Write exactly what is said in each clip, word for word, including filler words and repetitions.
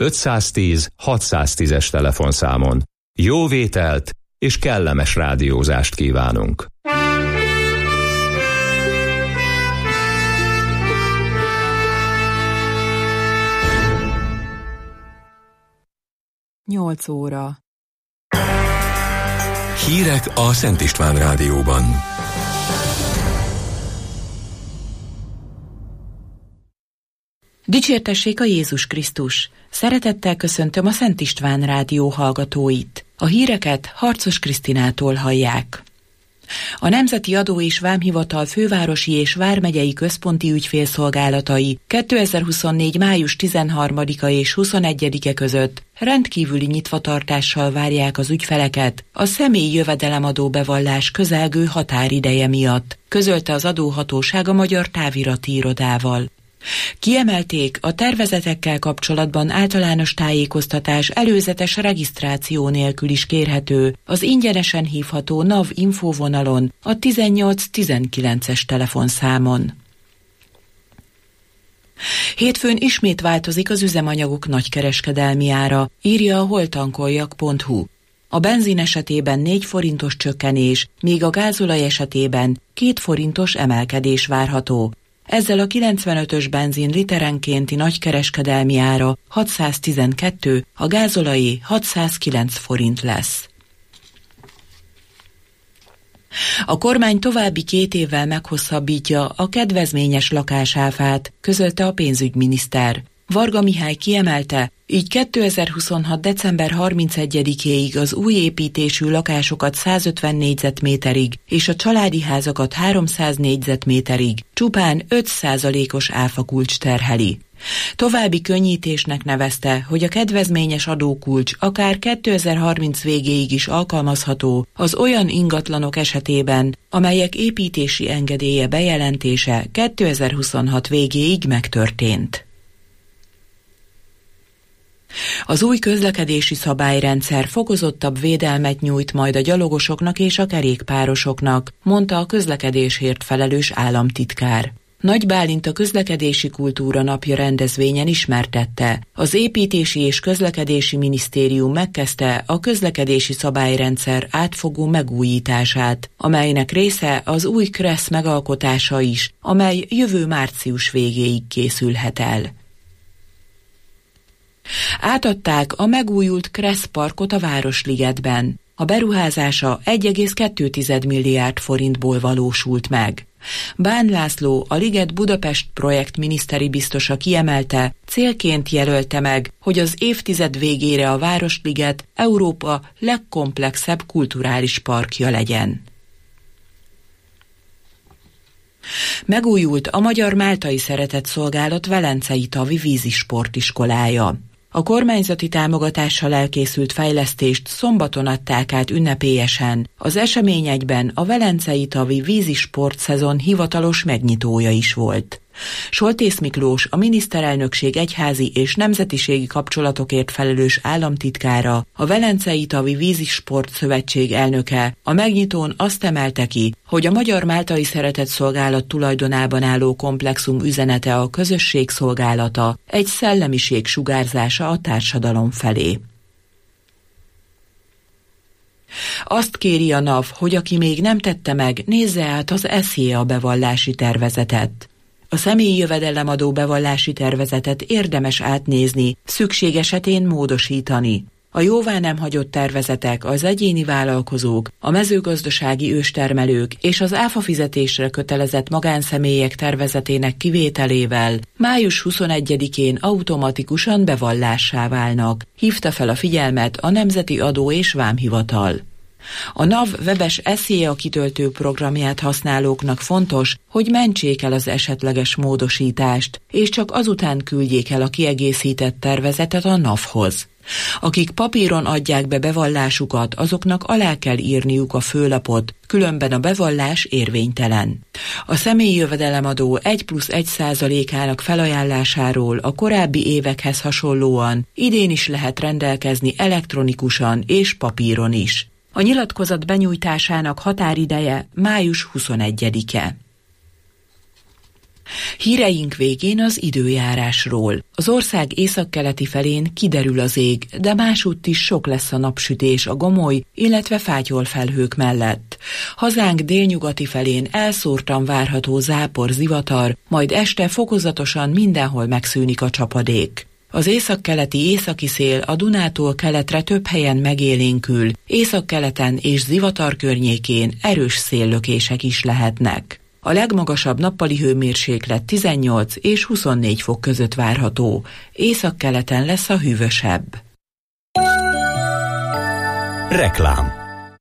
ötszáztíz hatszáztízes telefonszámon. Jó vételt és kellemes rádiózást kívánunk! Nyolc óra. Hírek a Szent István Rádióban. Dicsértessék a Jézus Krisztus! Szeretettel köszöntöm a Szent István Rádió hallgatóit. A híreket Harcos Krisztinától hallják. A Nemzeti Adó és Vámhivatal fővárosi és vármegyei központi ügyfélszolgálatai kétezer-huszonnégy. május tizenharmadika és huszonegyedike között rendkívüli nyitvatartással várják az ügyfeleket a személyi jövedelemadó bevallás közelgő határideje miatt, közölte az adóhatóság a Magyar Távirati Irodával. Kiemelték, a tervezetekkel kapcsolatban általános tájékoztatás előzetes regisztráció nélkül is kérhető az ingyenesen hívható NAV infóvonalon a tizennyolc tizenkilences telefonszámon. Hétfőn ismét változik az üzemanyagok nagykereskedelmi ára, írja a holtankoljak pont hu. A benzin esetében négy forintos csökkenés, míg a gázolaj esetében két forintos emelkedés várható. Ezzel a kilencvenötös benzin literenkénti nagykereskedelmi ára hatszáztizenkettő, a gázolajé hatszázkilenc forint lesz. A kormány további két évvel meghosszabbítja a kedvezményes lakásáfát, közölte a pénzügyminiszter. Varga Mihály kiemelte, így kétezer-huszonhat. december harmincegyedikéig az új építésű lakásokat százötven négyzetméterig és a családi házakat háromszáz négyzetméterig csupán öt százalékos áfakulcs terheli. További könnyítésnek nevezte, hogy a kedvezményes adókulcs akár kétezer-harminc végéig is alkalmazható az olyan ingatlanok esetében, amelyek építési engedélye bejelentése kétezer-huszonhat végéig megtörtént. Az új közlekedési szabályrendszer fokozottabb védelmet nyújt majd a gyalogosoknak és a kerékpárosoknak, mondta a közlekedésért felelős államtitkár. Nagy Bálint a Közlekedési Kultúra Napja rendezvényen ismertette. Az Építési és Közlekedési Minisztérium megkezdte a közlekedési szabályrendszer átfogó megújítását, amelynek része az új KRESZ megalkotása is, amely jövő március végéig készülhet el. Átadták a megújult KRESZ parkot a Városligetben. A beruházása egy egész kettő milliárd forintból valósult meg. Bán László, a Liget Budapest projekt miniszteri biztosa kiemelte, célként jelölte meg, hogy az évtized végére a Városliget Európa legkomplexebb kulturális parkja legyen. Megújult a Magyar Máltai Szeretetszolgálat Velencei Tavi vízisportiskolája. A kormányzati támogatással elkészült fejlesztést szombaton adták át ünnepélyesen. Az esemény egyben a Velencei Tavi vízisport szezon hivatalos megnyitója is volt. Soltész Miklós, a miniszterelnökség egyházi és nemzetiségi kapcsolatokért felelős államtitkára, a Velencei Tavi Vízisport Szövetség elnöke a megnyitón azt emelte ki, hogy a Magyar Máltai Szeretetszolgálat tulajdonában álló komplexum üzenete a közösség szolgálata, egy szellemiség sugárzása a társadalom felé. Azt kéri a NAV, hogy aki még nem tette meg, nézze át az eszéa bevallási tervezetet. A személyi jövedelemadó bevallási tervezetet érdemes átnézni, szükség esetén módosítani. A jóvá nem hagyott tervezetek az egyéni vállalkozók, a mezőgazdasági őstermelők és az áfa fizetésre kötelezett magánszemélyek tervezetének kivételével május huszonegyedikén automatikusan bevallássá válnak, hívta fel a figyelmet a Nemzeti Adó és Vámhivatal. A NAV webes eszéa kitöltő programját használóknak fontos, hogy mentsék el az esetleges módosítást, és csak azután küldjék el a kiegészített tervezetet a NAV-hoz. Akik papíron adják be bevallásukat, azoknak alá kell írniuk a főlapot, különben a bevallás érvénytelen. A személyi jövedelemadó egy plusz egy százalékának felajánlásáról a korábbi évekhez hasonlóan idén is lehet rendelkezni elektronikusan és papíron is. A nyilatkozat benyújtásának határideje május huszonegyedike. Híreink végén az időjárásról. Az ország északkeleti felén kiderül az ég, de másútt is sok lesz a napsütés a gomoly, illetve fátyol felhők mellett. Hazánk délnyugati felén elszórtan várható zápor, zivatar, majd este fokozatosan mindenhol megszűnik a csapadék. Az északkeleti északi szél a Dunától keletre több helyen megélénkül, északkeleten és zivatar környékén erős széllökések is lehetnek. A legmagasabb nappali hőmérséklet tizennyolc és huszonnégy fok között várható, északkeleten lesz a hűvösebb. Reklám.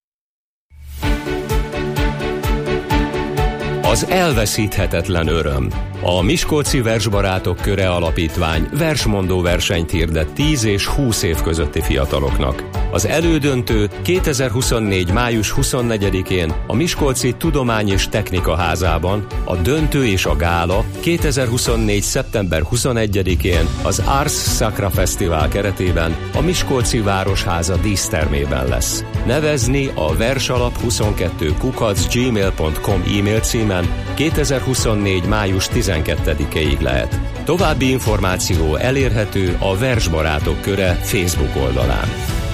Az elveszíthetetlen öröm. A Miskolci Versbarátok Köre Alapítvány versmondó versenyt hirdet tíz és húsz év közötti fiataloknak. Az elődöntő kétezer-huszonnégy. május huszonnegyedikén a Miskolci Tudomány és Technika Házában, a döntő és a gála kétezer-huszonnégy. szeptember huszonegyedikén az Ars Sacra Fesztivál keretében a Miskolci Városháza dísztermében lesz. Nevezni a versalap huszonkettő kukac gmail pont com e-mail címen kétezer-huszonnégy. május tizenkettedikéig lehet. További információ elérhető a Versbarátok Köre Facebook oldalán.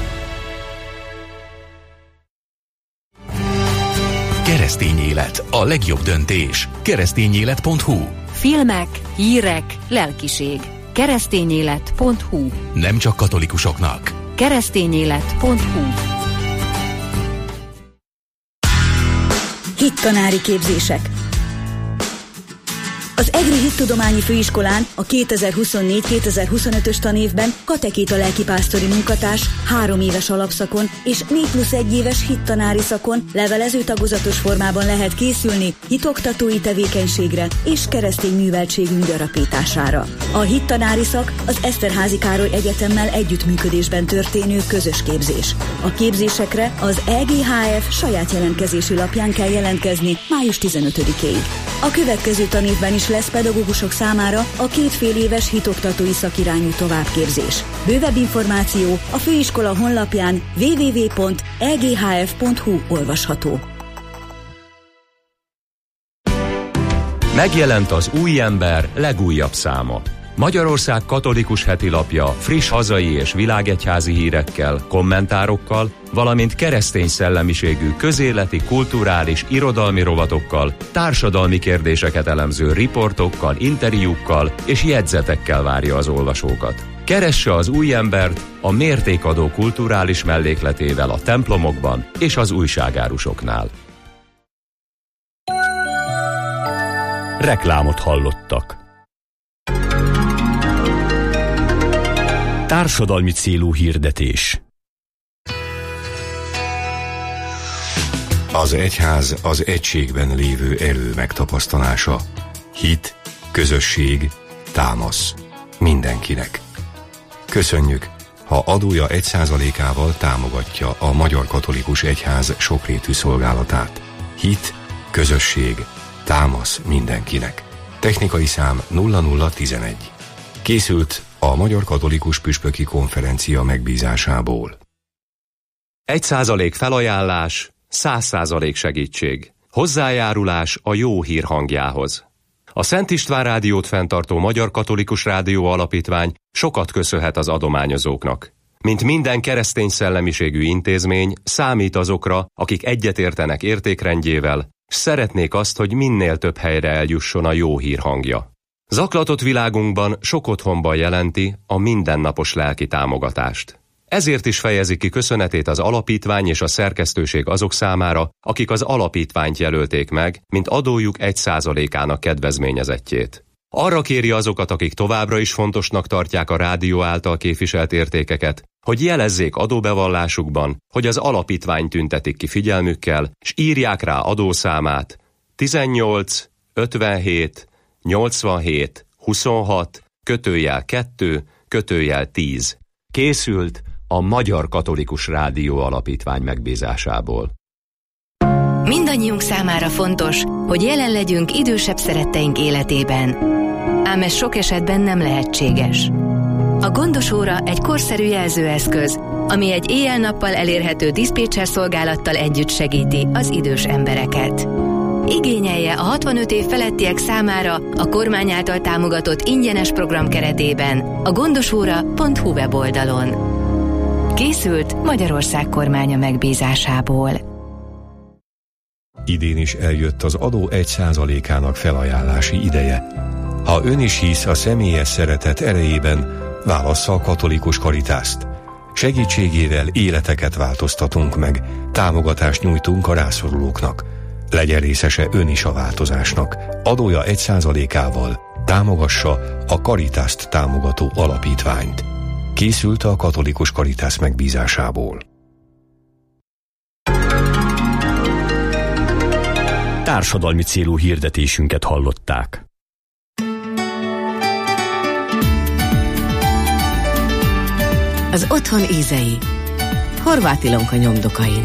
Keresztény élet, a legjobb döntés. keresztényélet pont hu. Filmek, hírek, lelkiség. keresztényélet pont hu. Nem csak katolikusoknak. keresztényélet pont hu. Hittanári képzések. Az EGRI Hittudományi Főiskolán a kétezer-huszonnégy kétezer-huszonötös tanévben katekéta lelkipásztori munkatárs három éves alapszakon és négy plusz egy éves hittanári szakon levelező tagozatos formában lehet készülni hitoktatói tevékenységre és keresztény műveltségünk gyarapítására. A hittanári szak az Eszterházy Károly Egyetemmel együttműködésben történő közös képzés. A képzésekre az E G H F saját jelentkezési lapján kell jelentkezni május tizenötödikéig. A következő tanévben is lesz pedagógusok számára a két fél éves hitoktatói szakirányú továbbképzés. Bővebb információ a főiskola honlapján double-u double-u double-u pont e g h f pont hu olvasható. Megjelent az Új Ember legújabb száma. Magyarország katolikus heti lapja friss hazai és világegyházi hírekkel, kommentárokkal, valamint keresztény szellemiségű közéleti, kulturális, irodalmi rovatokkal, társadalmi kérdéseket elemző riportokkal, interjúkkal és jegyzetekkel várja az olvasókat. Keresse az Új Embert a mértékadó kulturális mellékletével a templomokban és az újságárusoknál. Reklámot hallottak. Társadalmi célú hirdetés. Az egyház az egységben lévő erő megtapasztalása. Hit, közösség, támasz. Mindenkinek. Köszönjük, ha adója egy százalékával támogatja a Magyar Katolikus Egyház sokrétű szolgálatát. Hit, közösség, támasz mindenkinek. Technikai szám nulla nulla tizenegy. Készült a Magyar Katolikus Püspöki Konferencia megbízásából. Egy százalék felajánlás, száz százalék segítség. Hozzájárulás a jó hír hangjához. A Szent István Rádiót fenntartó Magyar Katolikus Rádió Alapítvány sokat köszönhet az adományozóknak. Mint minden keresztény szellemiségű intézmény, számít azokra, akik egyetértenek értékrendjével, s szeretnék azt, hogy minél több helyre eljusson a jó hír hangja. Zaklatott világunkban sok otthonban jelenti a mindennapos lelki támogatást. Ezért is fejezi ki köszönetét az alapítvány és a szerkesztőség azok számára, akik az alapítványt jelölték meg, mint adójuk egy százalékának kedvezményezettjét. Arra kéri azokat, akik továbbra is fontosnak tartják a rádió által képviselt értékeket, hogy jelezzék adóbevallásukban, hogy az alapítvány tüntetik ki figyelmükkel, s írják rá adószámát tizennyolc ötvenhét nyolcvanhét huszonhat kötőjel kettő kötőjel tíz. Készült a Magyar Katolikus Rádió Alapítvány megbízásából. Mindannyiunk számára fontos, hogy jelen legyünk idősebb szeretteink életében. Ám ez sok esetben nem lehetséges. A gondos óra egy korszerű jelzőeszköz, ami egy éjjel-nappal elérhető diszpécser szolgálattal együtt segíti az idős embereket. igényelje a hatvanöt év felettiek számára a kormány által támogatott ingyenes program keretében a gondosóra pont hu weboldalon. Készült Magyarország kormánya megbízásából. Idén is eljött az adó egy százalékának felajánlási ideje. Ha ön is hisz a személyes szeretet erejében, válassza a katolikus Karitászt. Segítségével életeket változtatunk meg, támogatást nyújtunk a rászorulóknak. Legyen részese ön is a változásnak. Adója egy százalékával támogassa a Karitászt támogató alapítványt. Készült a katolikus Karitász megbízásából. Társadalmi célú hirdetésünket hallották. Az otthon ízei. Horváth Ilonka nyomdokain.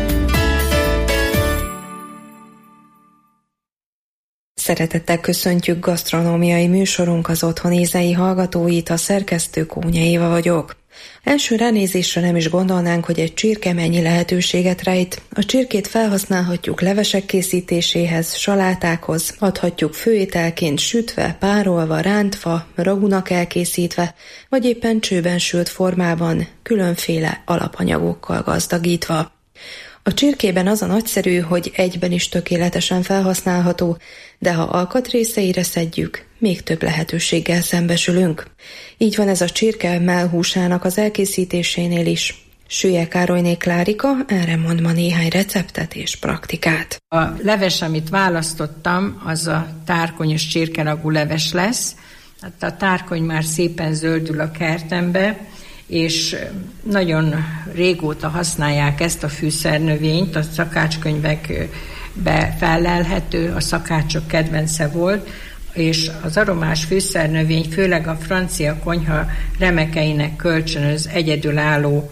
Szeretettel köszöntjük gasztronómiai műsorunk az otthon ízei hallgatóit, a szerkesztő Kónya Éva vagyok. Első ránézésre nem is gondolnánk, hogy egy csirke mennyi lehetőséget rejt. A csirkét felhasználhatjuk levesek készítéséhez, salátákhoz, adhatjuk főételként sütve, párolva, rántva, ragunak elkészítve, vagy éppen csőben sült formában, különféle alapanyagokkal gazdagítva. A csirkében az a nagyszerű, hogy egyben is tökéletesen felhasználható, de ha alkatrészeire szedjük, még több lehetőséggel szembesülünk. Így van ez a csirke mellhúsának az elkészítésénél is. Süllyek Károlyné Klárika erre mond ma néhány receptet és praktikát. A leves, amit választottam, az a tárkonyos csirkeragú leves lesz. Hát a tárkony már szépen zöldül a kertembe, és nagyon régóta használják ezt a fűszernövényt, a szakácskönyvekbe fellelhető, a szakácsok kedvence volt, és az aromás fűszernövény főleg a francia konyha remekeinek kölcsönöz egyedülálló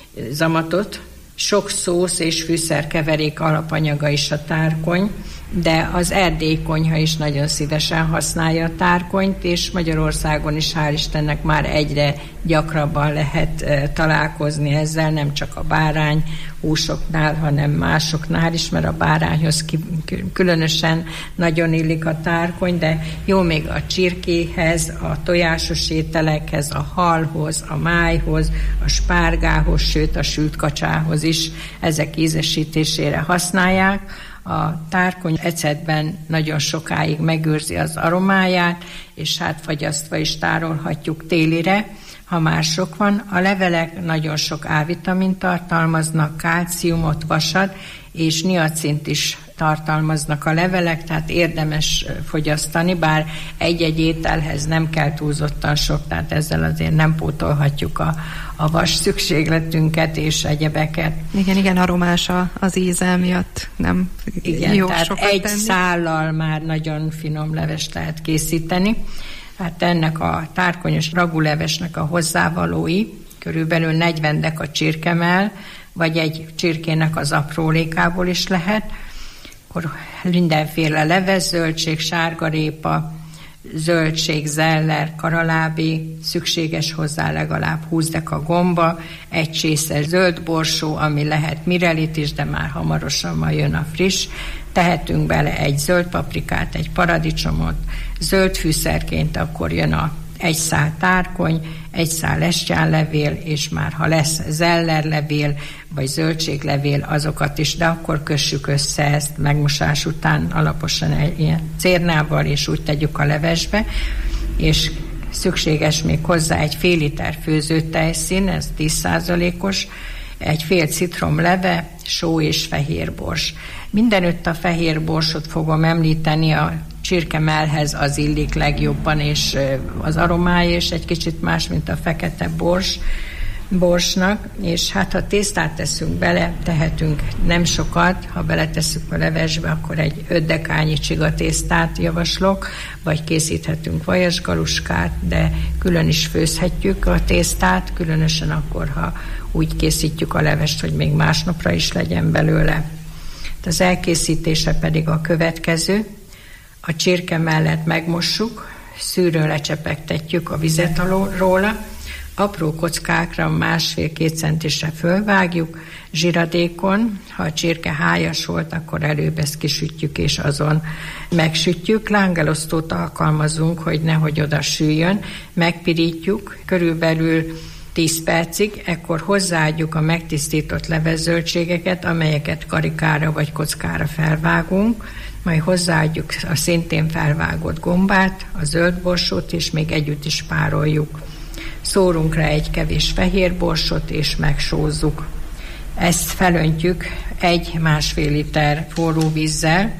zamatot. Sok szósz és fűszerkeverék alapanyaga is a tárkony, de az erdélyi konyha is nagyon szívesen használja a tárkonyt, és Magyarországon is hál' Istennek már egyre gyakrabban lehet e, találkozni ezzel, nem csak a bárány húsoknál, hanem másoknál is, mert a bárányhoz ki, különösen nagyon illik a tárkony, de jó még a csirkéhez, a tojásos ételekhez, a halhoz, a májhoz, a spárgához, sőt a sült kacsához is ezek ízesítésére használják. A tárkony ecetben nagyon sokáig megőrzi az aromáját, és hát fagyasztva is tárolhatjuk télire, ha már sok van. A levelek nagyon sok A-vitamint tartalmaznak, kálciumot, vasat, és niacint is tartalmaznak a levelek, tehát érdemes fogyasztani, bár egy-egy ételhez nem kell túlzottan sok, tehát ezzel azért nem pótolhatjuk a, a vas szükségletünket és egyebeket. Igen, igen, aromás az íze miatt nem igen, jó tehát sokat egy tenni. szállal már nagyon finom levest lehet készíteni. Hát ennek a tárkonyos ragulevesnek a hozzávalói körülbelül negyven deka csirkemell, vagy egy csirkének az aprólékából is lehet, akkor mindenféle leves, zöldség, sárgarépa, zöldség, zeller, karalábé, szükséges hozzá legalább húsz deka gomba, egy csésze zöld borsó, ami lehet mirelit is, de már hamarosan ma jön a friss. Tehetünk bele egy zöld paprikát, egy paradicsomot, zöld fűszerként akkor jön a egy szál tárkony, egy szál estyánlevél, és már ha lesz zellerlevél, vagy zöldséglevél, azokat is, de akkor kössük össze ezt megmosás után alaposan egy ilyen cérnával, és úgy tegyük a levesbe, és szükséges még hozzá egy fél liter főzőtejszín, ez tíz százalékos, egy fél citrom leve, só és fehérbors. Mindenütt a fehérborsot fogom említeni, a csirkemellhez az illik legjobban, és az aromája is egy kicsit más, mint a fekete bors, borsnak, és hát ha tésztát teszünk bele, tehetünk nem sokat, ha beletesszük a levesbe, akkor egy öt dekányi csiga tésztát javaslok, vagy készíthetünk vajasgaluskát, de külön is főzhetjük a tésztát, különösen akkor, ha úgy készítjük a levest, hogy még másnapra is legyen belőle. Az elkészítése pedig a következő. A csirke mellett megmossuk, szűrőn lecsepegtetjük a vizet róla, apró kockákra másfél-két centisre fölvágjuk, zsiradékon, ha a csirke hájas volt, akkor előbb ezt kisütjük és azon megsütjük. Lángelosztót alkalmazunk, hogy nehogy oda süljön, megpirítjuk körülbelül tíz percig, ekkor hozzáadjuk a megtisztított levezzöldségeket, amelyeket karikára vagy kockára felvágunk, majd hozzáadjuk a szintén felvágott gombát, a zöld borsót, és még együtt is pároljuk. Szórunk rá egy kevés fehér borsot, és megsózzuk. Ezt felöntjük egy-másfél liter forró vízzel,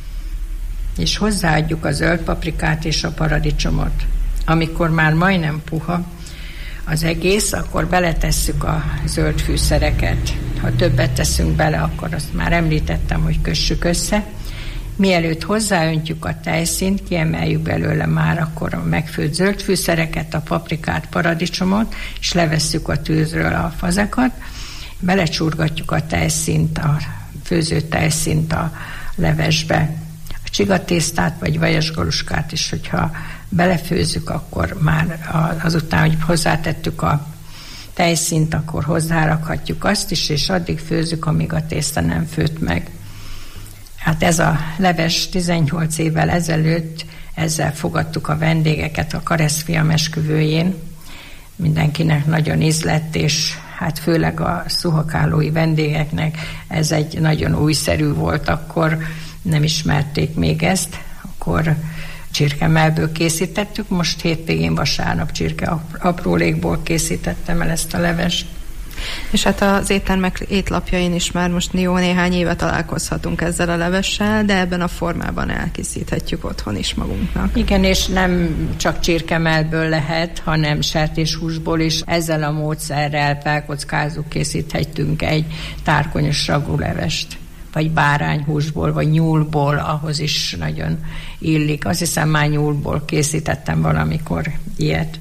és hozzáadjuk a zöld paprikát és a paradicsomot. Amikor már majdnem puha az egész, akkor beletesszük a zöld fűszereket. Ha többet teszünk bele, akkor azt már említettem, hogy kössük össze. Mielőtt hozzáöntjük a tejszínt, kiemeljük belőle már akkor a megfőtt zöld fűszereket, a paprikát, paradicsomot, és levesszük a tűzről a fazekat. Belecsurgatjuk a tejszínt, a főző tejszínt a levesbe. A csigatésztát vagy vajasgaluskát is, hogyha belefőzzük, akkor már azután, hogy hozzátettük a tejszínt, akkor hozzárakhatjuk azt is, és addig főzzük, amíg a tészta nem főtt meg. Hát ez a leves tizennyolc évvel ezelőtt, ezzel fogadtuk a vendégeket a keresztfiam esküvőjén. Mindenkinek nagyon ízlett, és hát főleg a szuhakálói vendégeknek ez egy nagyon újszerű volt, akkor nem ismerték még ezt, akkor csirkemelből készítettük, most hétvégén vasárnap csirke aprólékból készítettem el ezt a levest. És hát az éttermek étlapjain is már most jó néhány éve találkozhatunk ezzel a levessel, de ebben a formában elkészíthetjük otthon is magunknak. Igen, és nem csak csirkemelből lehet, hanem sertéshúsból is. Ezzel a módszerrel felkockázunk, készíthetünk egy tárkonyos ragulevest, vagy bárányhúsból, vagy nyúlból, ahhoz is nagyon illik. Azt hiszem, már nyúlból készítettem valamikor ilyet.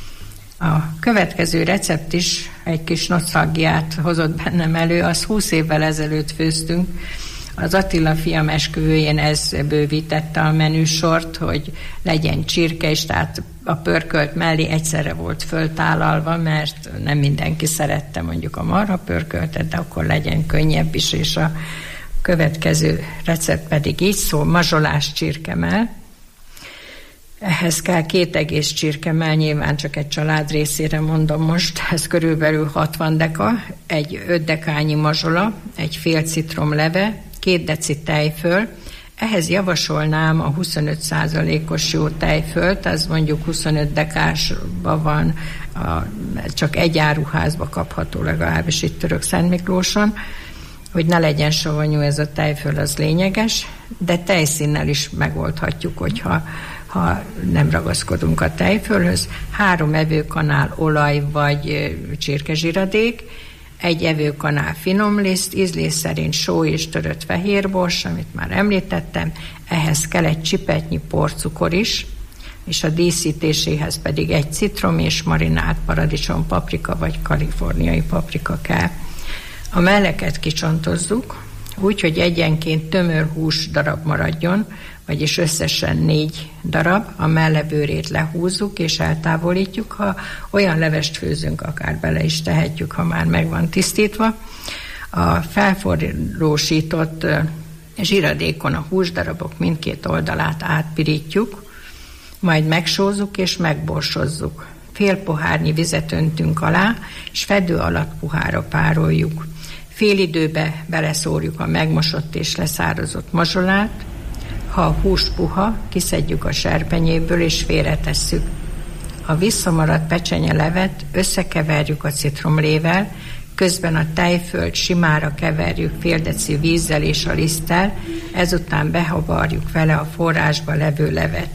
A következő recept is egy kis nosztalgiát hozott bennem elő, az húsz évvel ezelőtt főztünk. Az Attila fiam esküvőjén ez bővítette a menüsort, hogy legyen csirke is, tehát a pörkölt mellé egyszerre volt föltálalva, mert nem mindenki szerette mondjuk a marha pörköltet, de akkor legyen könnyebb is, és a következő recept pedig így szól, mazsolás csirkemell. Ehhez kell két egész csirkemell, nyilván csak egy család részére mondom most, ez körülbelül hatvan deka, egy öt dekányi mazsola, egy fél citrom leve, két deci tejföl. Ehhez javasolnám a huszonöt százalékos jó tejfölt, az mondjuk huszonöt dekásban van, a, csak egy áruházba kapható, legalábbis itt Törökszentmiklóson, hogy ne legyen savanyú ez a tejföl, az lényeges, de tejszínnel is megoldhatjuk, hogyha ha nem ragaszkodunk a tejfölhöz. Három evőkanál olaj vagy csirkezsiradék, egy evőkanál finomliszt, ízlés szerint só és törött fehérbors, amit már említettem, ehhez kell egy csipetnyi porcukor is, és a díszítéséhez pedig egy citrom és marinált paradicsom paprika vagy kaliforniai paprika kell. A melleket kicsontozzuk, úgy, hogy egyenként tömör hús darab maradjon, vagyis összesen négy darab, a mellebőrét lehúzzuk és eltávolítjuk. Ha olyan levest főzünk, akár bele is tehetjük, ha már meg van tisztítva. A felforrósított zsiradékon a húsdarabok mindkét oldalát átpirítjuk, majd megsózzuk és megborsozzuk. Fél pohárnyi vizet öntünk alá, és fedő alatt puhára pároljuk. Fél időbe beleszórjuk a megmosott és leszározott mazsolát. Ha a hús puha, kiszedjük a serpenyéből és félretesszük. A visszamaradt pecsenye levet összekeverjük a citromlével, közben a tejfölt simára keverjük fél deci vízzel és a liszttel, ezután behavarjuk vele a forrásba levő levet.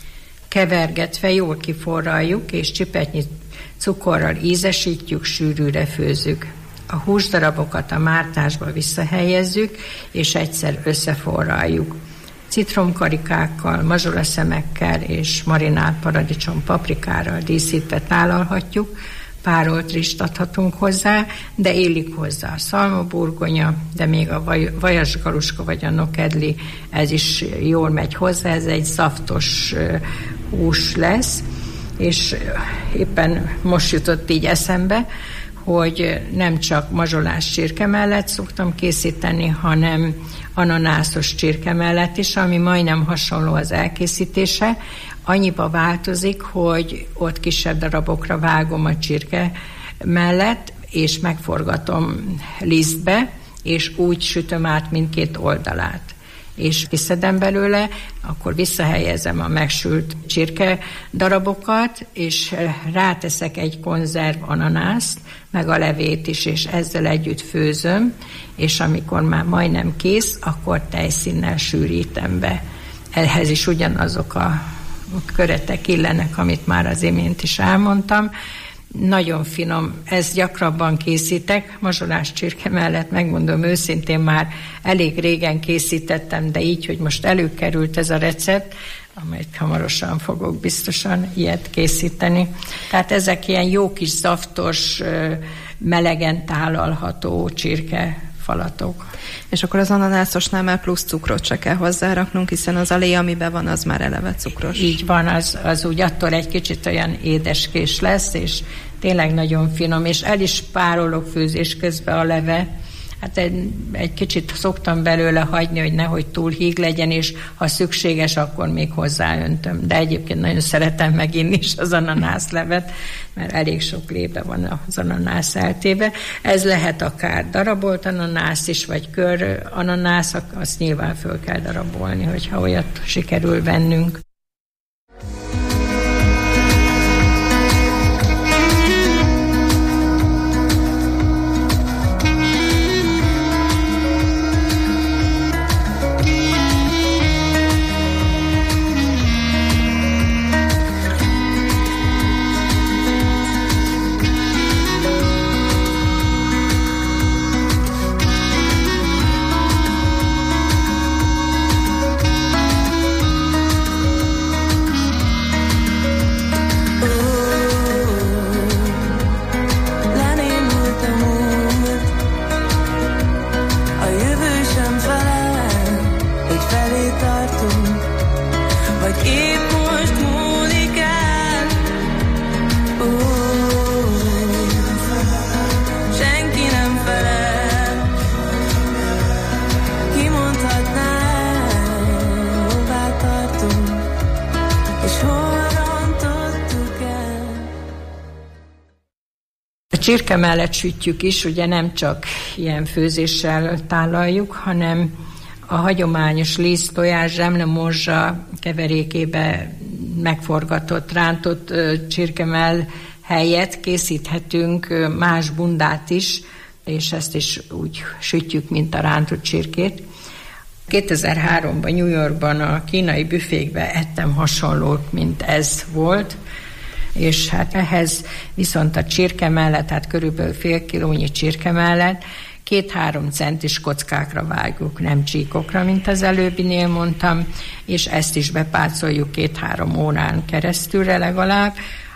Kevergetve jól kiforraljuk, és csipetnyi cukorral ízesítjük, sűrűre főzzük. A húsdarabokat a mártásba visszahelyezzük, és egyszer összeforraljuk. Citromkarikákkal, mazsolaszemekkel és marinált paradicsom paprikárral díszítve tálalhatjuk, párolt rist adhatunk hozzá, de illik hozzá a szalmaburgonya, de még a vaj, vajasgaluska vagy a nokedli, ez is jól megy hozzá, ez egy szaftos hús lesz. és éppen most jutott így eszembe, hogy nem csak mazsolás csirke mellett szoktam készíteni, hanem ananászos csirke mellett is, ami majdnem hasonló az elkészítése. Annyiba változik, hogy ott kisebb darabokra vágom a csirke mellett, és megforgatom lisztbe, és úgy sütöm át mindkét oldalát. És kiszedem belőle, akkor visszahelyezem a megsült csirke darabokat, és ráteszek egy konzerv ananászt, meg a levét is, és ezzel együtt főzöm, és amikor már majdnem kész, akkor tejszínnel sűrítem be. Ehhez is ugyanazok a köretek illenek, amit már az imént is elmondtam. Nagyon finom, ezt gyakrabban készítek, mazsolás csirke mellett, megmondom őszintén, már elég régen készítettem, de így, hogy most előkerült ez a recept, amelyet hamarosan fogok biztosan ilyet készíteni. Tehát ezek ilyen jó kis szaftos, melegen tálalható csirkefalatok. És akkor az ananászosnál már plusz cukrot se kell hozzáraknunk, hiszen az alé, amiben van, az már eleve cukros. Így van, az, az úgy attól egy kicsit olyan édeskés lesz, és tényleg nagyon finom, és el is párolok főzés közben a leve. Hát egy, egy kicsit szoktam belőle hagyni, hogy nehogy túl híg legyen, és ha szükséges, akkor még hozzáöntöm. De egyébként nagyon szeretem meginni is az ananászlevet, mert elég sok lébe van az ananász eltéve. Ez lehet akár darabolt ananász is, vagy kör ananász, azt nyilván föl kell darabolni, hogyha olyat sikerül vennünk. Csirke mellett sütjük is, ugye nem csak ilyen főzéssel tálaljuk, hanem a hagyományos liszt, tojás, zsemle, morzsa keverékébe megforgatott, rántott csirkemell helyett készíthetünk más bundát is, és ezt is úgy sütjük, mint a rántott csirkét. kétezer-háromban New Yorkban a kínai büfékben ettem hasonlót, mint ez volt, és hát ehhez viszont a csirke mellett, tehát körülbelül fél kilónyi csirke mellett két-három centis kockákra vágjuk, nem csíkokra, mint az előbbinél mondtam, és ezt is bepácoljuk két-három órán keresztülre legalább,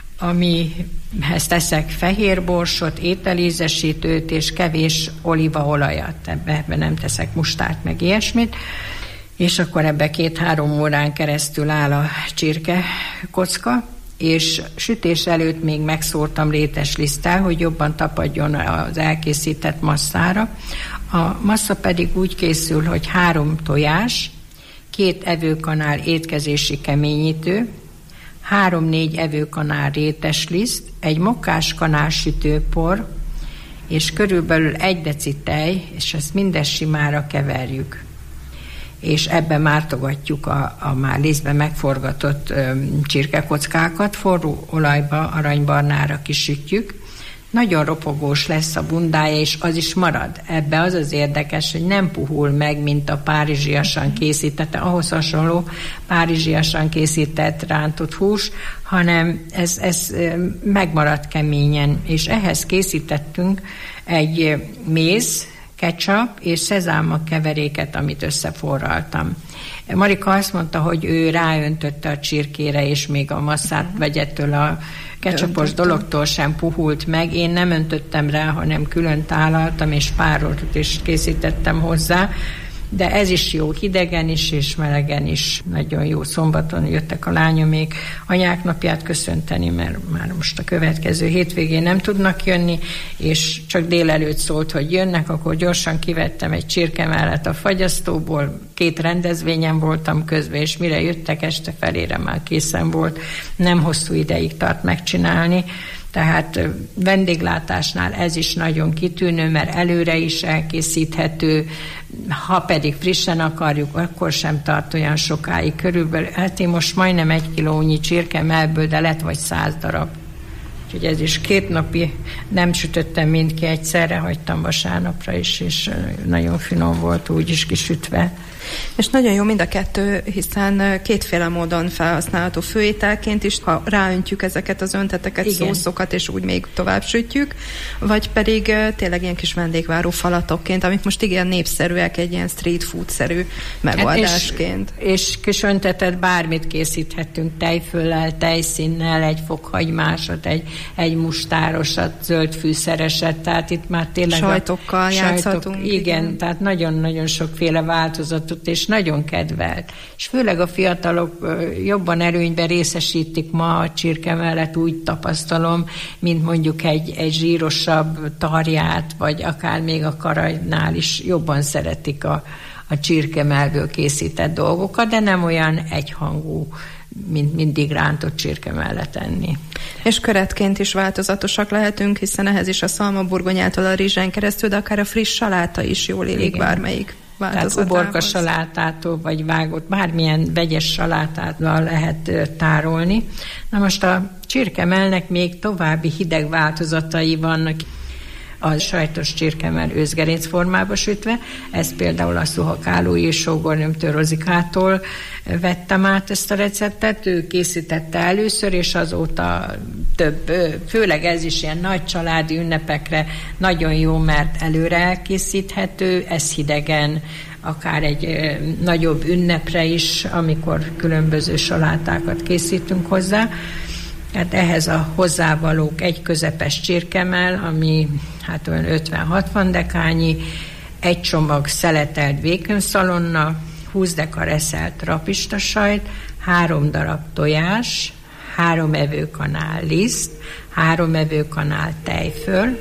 amihez teszek fehér borsot, ételízesítőt és kevés olívaolajat, ebbe nem teszek mustát, meg ilyesmit, és akkor ebbe két-három órán keresztül áll a csirke kocka, és sütés előtt még megszórtam rétes liszttel, hogy jobban tapadjon az elkészített masszára. A massza pedig úgy készül, hogy három tojás, két evőkanál étkezési keményítő, három-négy evőkanál rétes liszt, egy mokkás kanál sütőpor, és körülbelül egy deci tej, és ezt mindezt simára keverjük. És ebbe mártogatjuk a, a már lisztbe megforgatott ö, csirkekockákat, forró olajba, aranybarnára kisütjük. Nagyon ropogós lesz a bundája, és az is marad. Ebbe az az érdekes, hogy nem puhul meg, mint a párizsiasan készített, ahhoz hasonló párizsiasan készített rántott hús, hanem ez, ez megmarad keményen. És ehhez készítettünk egy méz, ketchup és szezáma keveréket, amit összeforraltam. Marika azt mondta, hogy ő ráöntötte a csirkére, és még a masszát vegyettől a ketchupos dologtól sem puhult meg. Én nem öntöttem rá, hanem külön tálaltam, és párolt is készítettem hozzá, de ez is jó hidegen is, és melegen is. Nagyon jó. Szombaton jöttek a lányomék anyák napját köszönteni, mert már most a következő hétvégén nem tudnak jönni, és csak délelőtt szólt, hogy jönnek, akkor gyorsan kivettem egy csirkemellet a fagyasztóból, két rendezvényen voltam közben, és mire jöttek, este felére már készen volt. Nem hosszú ideig tart megcsinálni, tehát vendéglátásnál ez is nagyon kitűnő, mert előre is elkészíthető, ha pedig frissen akarjuk, akkor sem tart olyan sokáig. Körülbelül, hát én most majdnem egy kilónyi csirkemelből, de lett vagy száz darab. Úgyhogy ez is két napi, nem sütöttem mindki egyszerre, hagytam vasárnapra is, és nagyon finom volt úgy is kisütve. És nagyon jó mind a kettő, hiszen kétféle módon felhasználható főételként is, ha ráöntjük ezeket az önteteket, igen, szószokat, és úgy még tovább sütjük, vagy pedig tényleg ilyen kis vendégváró falatokként, amik most igen népszerűek, egy ilyen street food-szerű megoldásként. Hát és, és kis öntetet bármit készíthetünk, tejföllel, tejszínnel, egy fokhagymásat, egy, egy mustárosat, zöld fűszereset, tehát itt már tényleg sajtokkal a, játszhatunk. Sajtok, igen, igen, tehát nagyon-nagyon sokféle változatot, és nagyon kedvelt. És főleg a fiatalok jobban előnyben részesítik ma a csirkemellet, úgy tapasztalom, mint mondjuk egy, egy zsírosabb tarját, vagy akár még a karajdnál is jobban szeretik a, a csirkemelből készített dolgokat, de nem olyan egyhangú, mint mindig rántott csirkemellet enni. És köretként is változatosak lehetünk, hiszen ehhez is a szalmaburgonyától a rizsen keresztül, de akár a friss saláta is jól illik bármelyik. Tehát uborka salátától, vagy vágott, bármilyen vegyes salátától lehet tárolni. Na most a csirkemelnek még további hideg változatai vannak. A sajtos csirkemell őzgerinc formába sütve, ez például a Szuhakálói és Sógornyomtől Rozikától vettem át ezt a receptet, ő készítette először, és azóta több, főleg ez is ilyen nagy családi ünnepekre nagyon jó, mert előre elkészíthető, ez hidegen, akár egy ö, nagyobb ünnepre is, amikor különböző salátákat készítünk hozzá. Hát ehhez a hozzávalók egy közepes csirkemell, ami hát olyan ötven-hatvan dekányi, egy csomag szeletelt békönszalonna, húsz deka reszelt rapistasajt, három darab tojás, három evőkanál liszt, három evőkanál tejföl,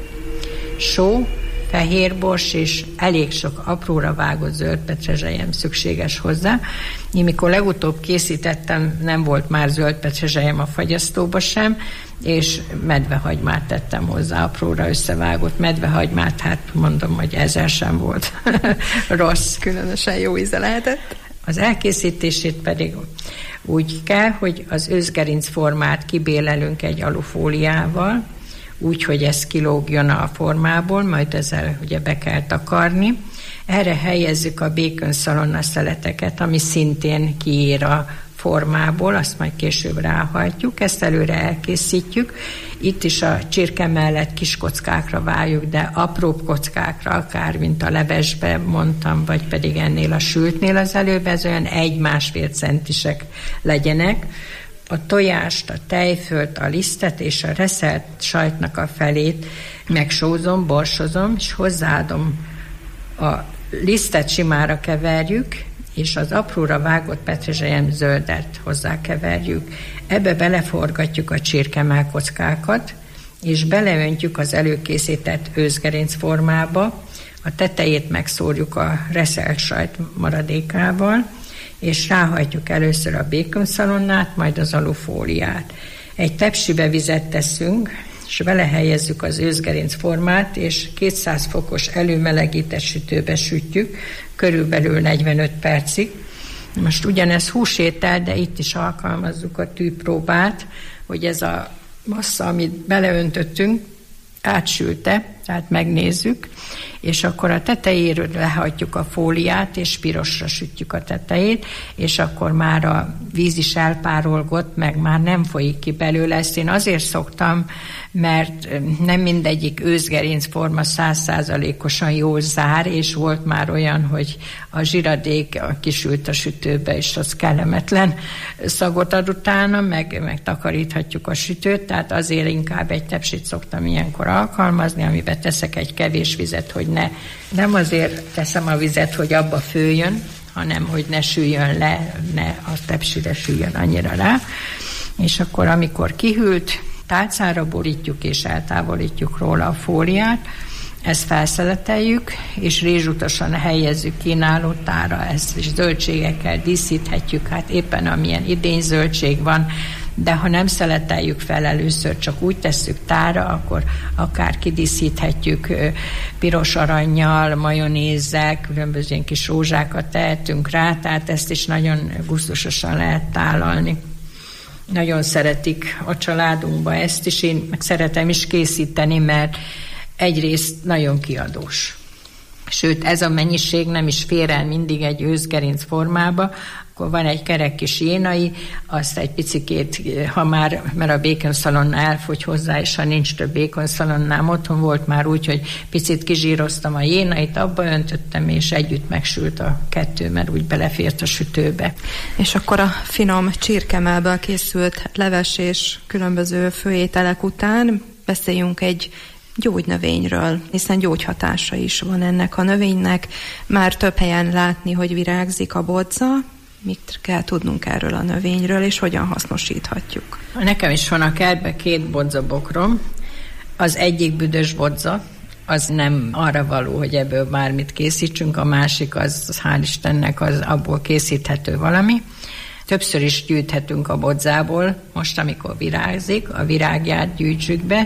só, fehérbors és elég sok apróra vágott zöld petrezselyem szükséges hozzá. Én mikor legutóbb készítettem, nem volt már zöld petrezselyem a fagyasztóba sem, és medvehagymát tettem hozzá, apróra összevágott medvehagymát, hát mondom, hogy ezer sem volt rossz. Különösen jó íze lehetett. Az elkészítését pedig úgy kell, hogy az őzgerinc formát kibélelünk egy alufóliával, úgy, hogy ez kilógjon a formából, majd ezzel ugye be kell takarni. Erre helyezzük a békönszalonna szeleteket, ami szintén kiír a formából, azt majd később ráhajtjuk, ezt előre elkészítjük. Itt is a csirke mellett kis kockákra váljuk, de apróbb kockákra, akár mint a levesbe mondtam, vagy pedig ennél a sültnél az előbb, ez olyan egy-másfél centisek legyenek. A tojást, a tejfölt, a lisztet és a reszelt sajtnak a felét megsózom, borsozom, és hozzáadom a lisztet, simára keverjük, és az apróra vágott petrezselyem zöldet hozzákeverjük. Ebbe beleforgatjuk a csirkemell kockákat, és beleöntjük az előkészített őzgerinc formába, a tetejét megszórjuk a reszelt sajt maradékával, és ráhajtjuk először a békönszalonnát, majd az alufóliát. Egy tepsibe vizet teszünk, és vele helyezzük az őzgerinc formát, és kétszáz fokos előmelegített sütőbe sütjük, körülbelül negyvenöt percig. Most ugyanez húsétel, de itt is alkalmazzuk a tűpróbát, hogy ez a massza, amit beleöntöttünk, átsülte, tehát megnézzük, és akkor a tetejéről lehagyjuk a fóliát, és pirosra sütjük a tetejét, és akkor már a víz is elpárolgott, meg már nem folyik ki belőle. Ezt én azért szoktam, mert nem mindegyik őzgerinc forma száz százalékosan jól zár, és volt már olyan, hogy a zsiradék kisült a sütőbe, és az kellemetlen szagot ad utána, meg, meg takaríthatjuk a sütőt, tehát azért inkább egy tepsit szoktam ilyenkor alkalmazni, amiben előtte teszek egy kevés vizet, hogy ne, nem azért teszem a vizet, hogy abba főjön, hanem hogy ne süljön le, ne a tepsire süljön annyira rá. És akkor, amikor kihűlt, tálcára borítjuk és eltávolítjuk róla a fóliát, ezt felszeleteljük, és rézsutasan helyezzük kínálótára, ezt is zöldségekkel díszíthetjük, hát éppen amilyen idény zöldség van, de ha nem szeleteljük fel először, csak úgy tesszük tára, akkor akár kidíszíthetjük piros arannyal, majonézzel, különböző kis rózsákat tehetünk rá, tehát ezt is nagyon gusztusosan lehet tálalni. Nagyon szeretik a családunkban ezt is, én meg szeretem is készíteni, mert egyrészt nagyon kiadós. Sőt, ez a mennyiség nem is fér el mindig egy őszgerinc formába, akkor van egy kerek kis jénai, azt egy picikét, ha már, mert a békonszalonna elfogy hozzá, és ha nincs több békonszalonnám, otthon volt már úgy, hogy picit kizsíroztam a jénait, abba öntöttem, és együtt megsült a kettő, mert úgy belefért a sütőbe. És akkor a finom csirkemelből készült leves és különböző főételek után beszéljünk egy gyógynövényről, hiszen gyógyhatása is van ennek a növénynek. Már több helyen látni, hogy virágzik a bodza. Mit kell tudnunk erről a növényről, és hogyan hasznosíthatjuk? Nekem is van a kertben két bodzabokrom. Az egyik büdös bodza, az nem arra való, hogy ebből bármit készítsünk, a másik az, hál' Istennek, az abból készíthető valami. Többször is gyűjthetünk a bodzából, most amikor virágzik, a virágját gyűjtsük be,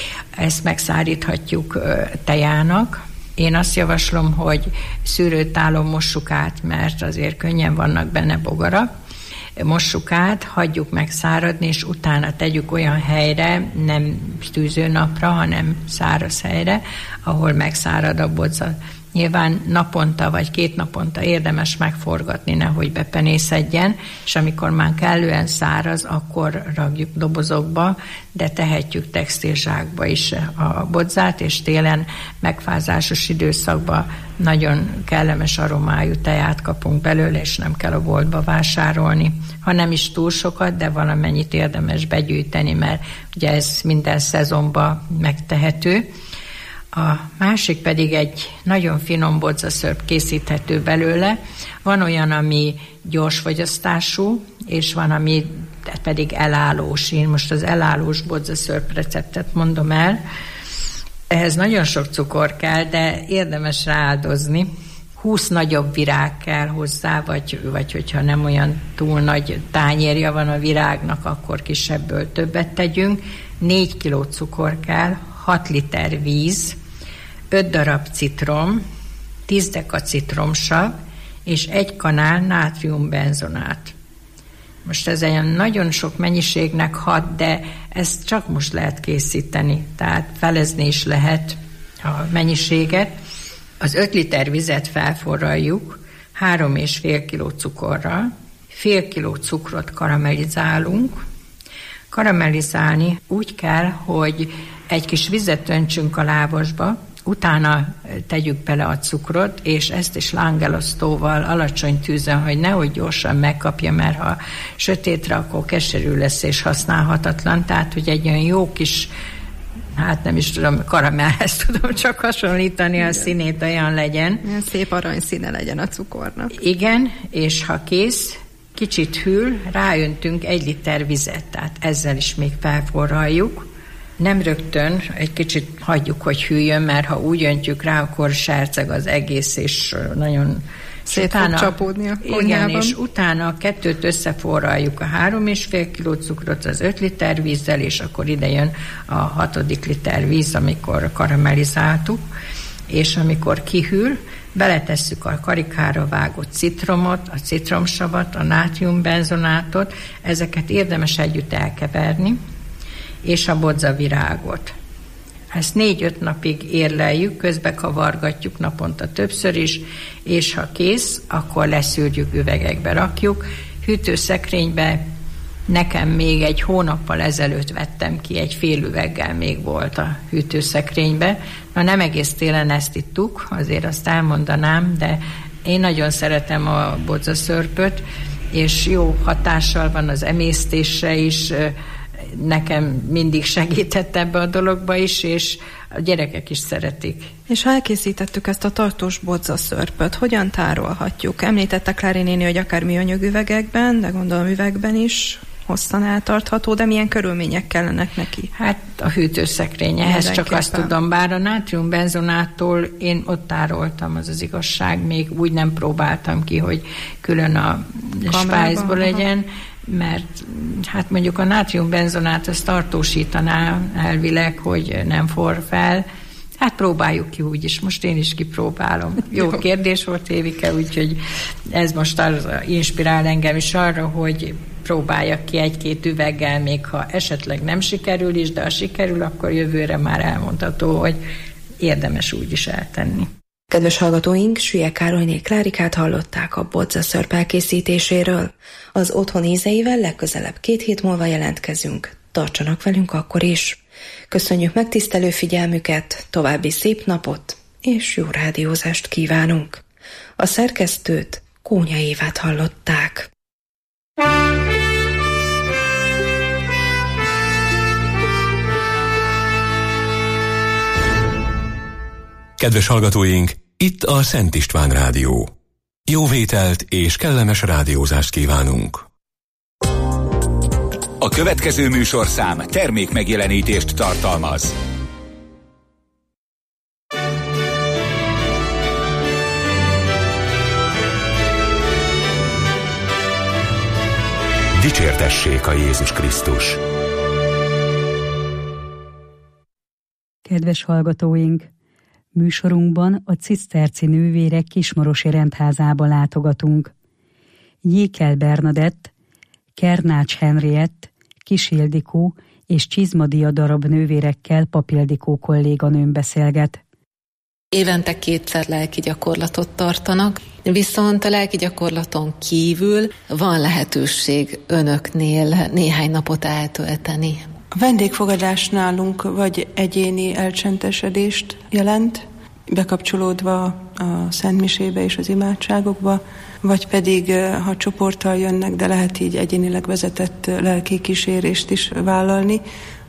ezt megszáríthatjuk tejának. Én azt javaslom, hogy szűrőtálon mossuk át, mert azért könnyen vannak benne bogarak. Mossuk át, hagyjuk megszáradni, és utána tegyük olyan helyre, nem tűzőnapra, hanem száraz helyre, ahol megszárad a bodza. Nyilván naponta vagy két naponta érdemes megforgatni, nehogy bepenészedjen, és amikor már kellően száraz, akkor rakjuk dobozokba, de tehetjük textilzsákba is a bodzát, és télen megfázásos időszakban nagyon kellemes aromájú teját kapunk belőle, és nem kell a boltba vásárolni. Ha nem is túl sokat, de valamennyit érdemes begyűjteni, mert ugye ez minden szezonban megtehető. A másik pedig egy nagyon finom bodzaszörp készíthető belőle. Van olyan, ami gyors fogyasztású, és van, ami pedig elállós. Én most az elállós bodzaszörp receptet mondom el. Ehhez nagyon sok cukor kell, de érdemes rááldozni. húsz nagyobb virág kell hozzá, vagy, vagy hogyha nem olyan túl nagy tányérja van a virágnak, akkor kisebből többet tegyünk. négy kiló cukor kell, hat liter víz, öt darab citrom, tíz deka citromsav, és egy kanál nátriumbenzonát. Most ez olyan nagyon sok mennyiségnek hat, de ezt csak most lehet készíteni, tehát felezni is lehet a mennyiséget. Az öt liter vizet felforraljuk három és fél kiló cukorral, fél kiló cukrot karamellizálunk. Karamellizálni úgy kell, hogy egy kis vizet öntsünk a lábasba, utána tegyük bele a cukrot, és ezt is lángelosztóval alacsony tűzön, hogy nehogy gyorsan megkapja, mert ha sötétre, akkor keserű lesz és használhatatlan. Tehát, hogy egy olyan jó kis, hát nem is tudom, karamellhez tudom csak hasonlítani, igen, a színét olyan legyen. Ilyen szép aranyszíne legyen a cukornak. Igen, és ha kész, kicsit hűl, ráöntünk egy liter vizet, tehát ezzel is még felforraljuk. Nem rögtön, egy kicsit hagyjuk, hogy hűljön, mert ha úgy öntjük rá, akkor serceg az egész, és nagyon szét fog csapódni a konyhában. Igen, és utána a kettőt összeforraljuk, a három és fél kiló cukrot az öt liter vízzel, és akkor ide jön a hatodik liter víz, amikor karamellizáltuk, és amikor kihűl, beletesszük a karikára vágott citromot, a citromsavat, a nátriumbenzonátot, ezeket érdemes együtt elkeverni, és a bodzavirágot. Ezt négy-öt napig érleljük, közbe kavargatjuk naponta többször is, és ha kész, akkor leszűrjük, üvegekbe rakjuk. Hűtőszekrénybe nekem még egy hónappal ezelőtt vettem ki, egy fél üveggel még volt a hűtőszekrénybe. Na nem egész télen ezt ittuk, azért azt elmondanám, de én nagyon szeretem a bodzaszörpöt, és jó hatással van az emésztésre is, nekem mindig segített ebbe a dologba is, és a gyerekek is szeretik. És ha elkészítettük ezt a tartós bodzaszörpöt, hogyan tárolhatjuk? Említette Klári néni, hogy akár műanyag üvegekben, de gondolom üvegben is hosszan eltartható, de milyen körülmények kellenek neki? Hát a hűtőszekrény, ehhez csak azt tudom, bár a nátriumbenzonától én ott tároltam, az az igazság, még úgy nem próbáltam ki, hogy külön a spájzból legyen, mert hát mondjuk a nátriumbenzonát azt tartósítaná elvileg, hogy nem forr fel. Hát próbáljuk ki úgyis, most én is kipróbálom. Jó kérdés volt, Évike, úgyhogy ez most az inspirál engem is arra, hogy próbáljak ki egy-két üveggel, még ha esetleg nem sikerül is, de ha sikerül, akkor jövőre már elmondható, hogy érdemes úgy is eltenni. Kedves hallgatóink, Süllyek Károlyné Klárikát hallották a bodzaszörp elkészítéséről. Az otthon ízeivel legközelebb két hét múlva jelentkezünk. Tartsanak velünk akkor is. Köszönjük megtisztelő figyelmüket, további szép napot és jó rádiózást kívánunk. A szerkesztőt, Kónya Évát hallották. Kedves hallgatóink, itt a Szent István Rádió. Jó vételt és kellemes rádiózást kívánunk. A következő műsorszám termékmegjelenítést tartalmaz. Dicsértessék a Jézus Krisztus! Kedves hallgatóink! Műsorunkban a ciszterci nővérek Kismarosi rendházába látogatunk. Jékel Bernadett, Kernács Henriett, Kis Ildikó és Csizmadia darab nővérekkel Pap Ildikó kolléganőm beszélget. Évente kétszer lelki gyakorlatot tartanak, viszont a lelki gyakorlaton kívül van lehetőség önöknél néhány napot eltölteni. A vendégfogadás nálunk vagy egyéni elcsendesedést jelent, bekapcsolódva a szentmisébe és az imádságokba, vagy pedig, ha csoporttal jönnek, de lehet így egyénileg vezetett lelki kísérést is vállalni,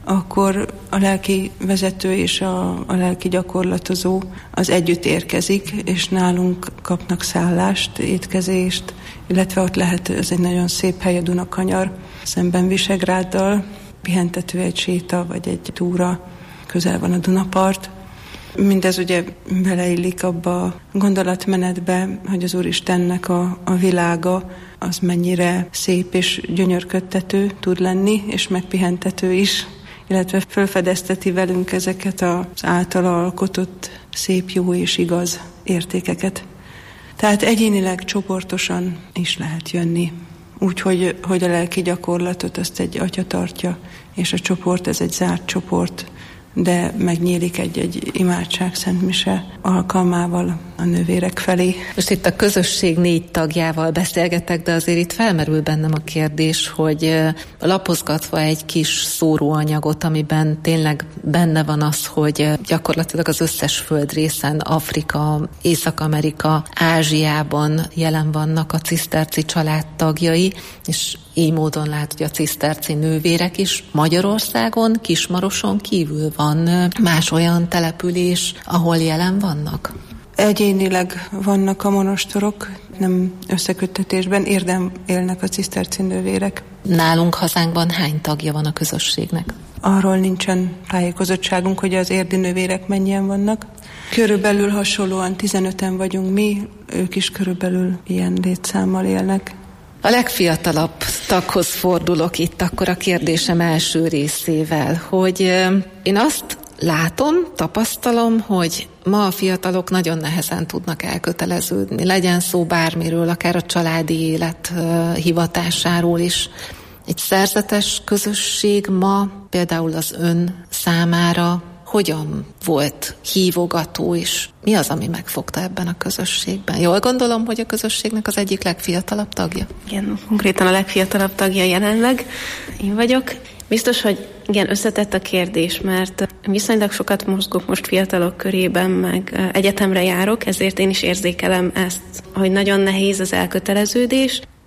akkor a lelki vezető és a, a lelki gyakorlatozó az együtt érkezik, és nálunk kapnak szállást, étkezést, illetve ott lehet, ez egy nagyon szép hely, a Dunakanyar, szemben Visegráddal, pihentető egy séta, vagy egy túra, közel van a Dunapart. Mindez ugye beleillik abba a gondolatmenetbe, hogy az Úristennek a, a világa az mennyire szép és gyönyörködtető tud lenni, és megpihentető is, illetve felfedezteti velünk ezeket az általa alkotott szép, jó és igaz értékeket. Tehát egyénileg, csoportosan is lehet jönni. Úgyhogy hogy a lelki gyakorlatot azt egy atya tartja, és a csoport, ez egy zárt csoport, de megnyílik egy-egy imádság, szentmise alkalmával a nővérek felé. Most itt a közösség négy tagjával beszélgetek, de azért itt felmerül bennem a kérdés, hogy lapozgatva egy kis szóróanyagot, amiben tényleg benne van az, hogy gyakorlatilag az összes földrészen, Afrika, Észak-Amerika, Ázsiában jelen vannak a ciszterci családtagjai, és így módon lát, hogy a ciszterci nővérek is Magyarországon, Kismaroson kívül van más olyan település, ahol jelen vannak? Egyénileg vannak a monostorok, nem összeköttetésben, érdem élnek a ciszterci nővérek. Nálunk hazánkban hány tagja van a közösségnek? Arról nincsen tájékozottságunk, hogy az érdi nővérek mennyien vannak. Körülbelül hasonlóan tizenöten vagyunk mi, ők is körülbelül ilyen létszámmal élnek. A legfiatalabb taghoz fordulok itt akkor a kérdésem első részével, hogy én azt látom, tapasztalom, hogy ma a fiatalok nagyon nehezen tudnak elköteleződni. Legyen szó bármiről, akár a családi élet hivatásáról is. Egy szerzetes közösség ma például az ön számára hogyan volt hívogató is? Mi az, ami megfogta ebben a közösségben? Jól gondolom, hogy a közösségnek az egyik legfiatalabb tagja? Igen, konkrétan a legfiatalabb tagja jelenleg én vagyok. Biztos, hogy igen, összetett a kérdés, mert viszonylag sokat mozgok most fiatalok körében, meg egyetemre járok, ezért én is érzékelem ezt, hogy nagyon nehéz az elköteleződés,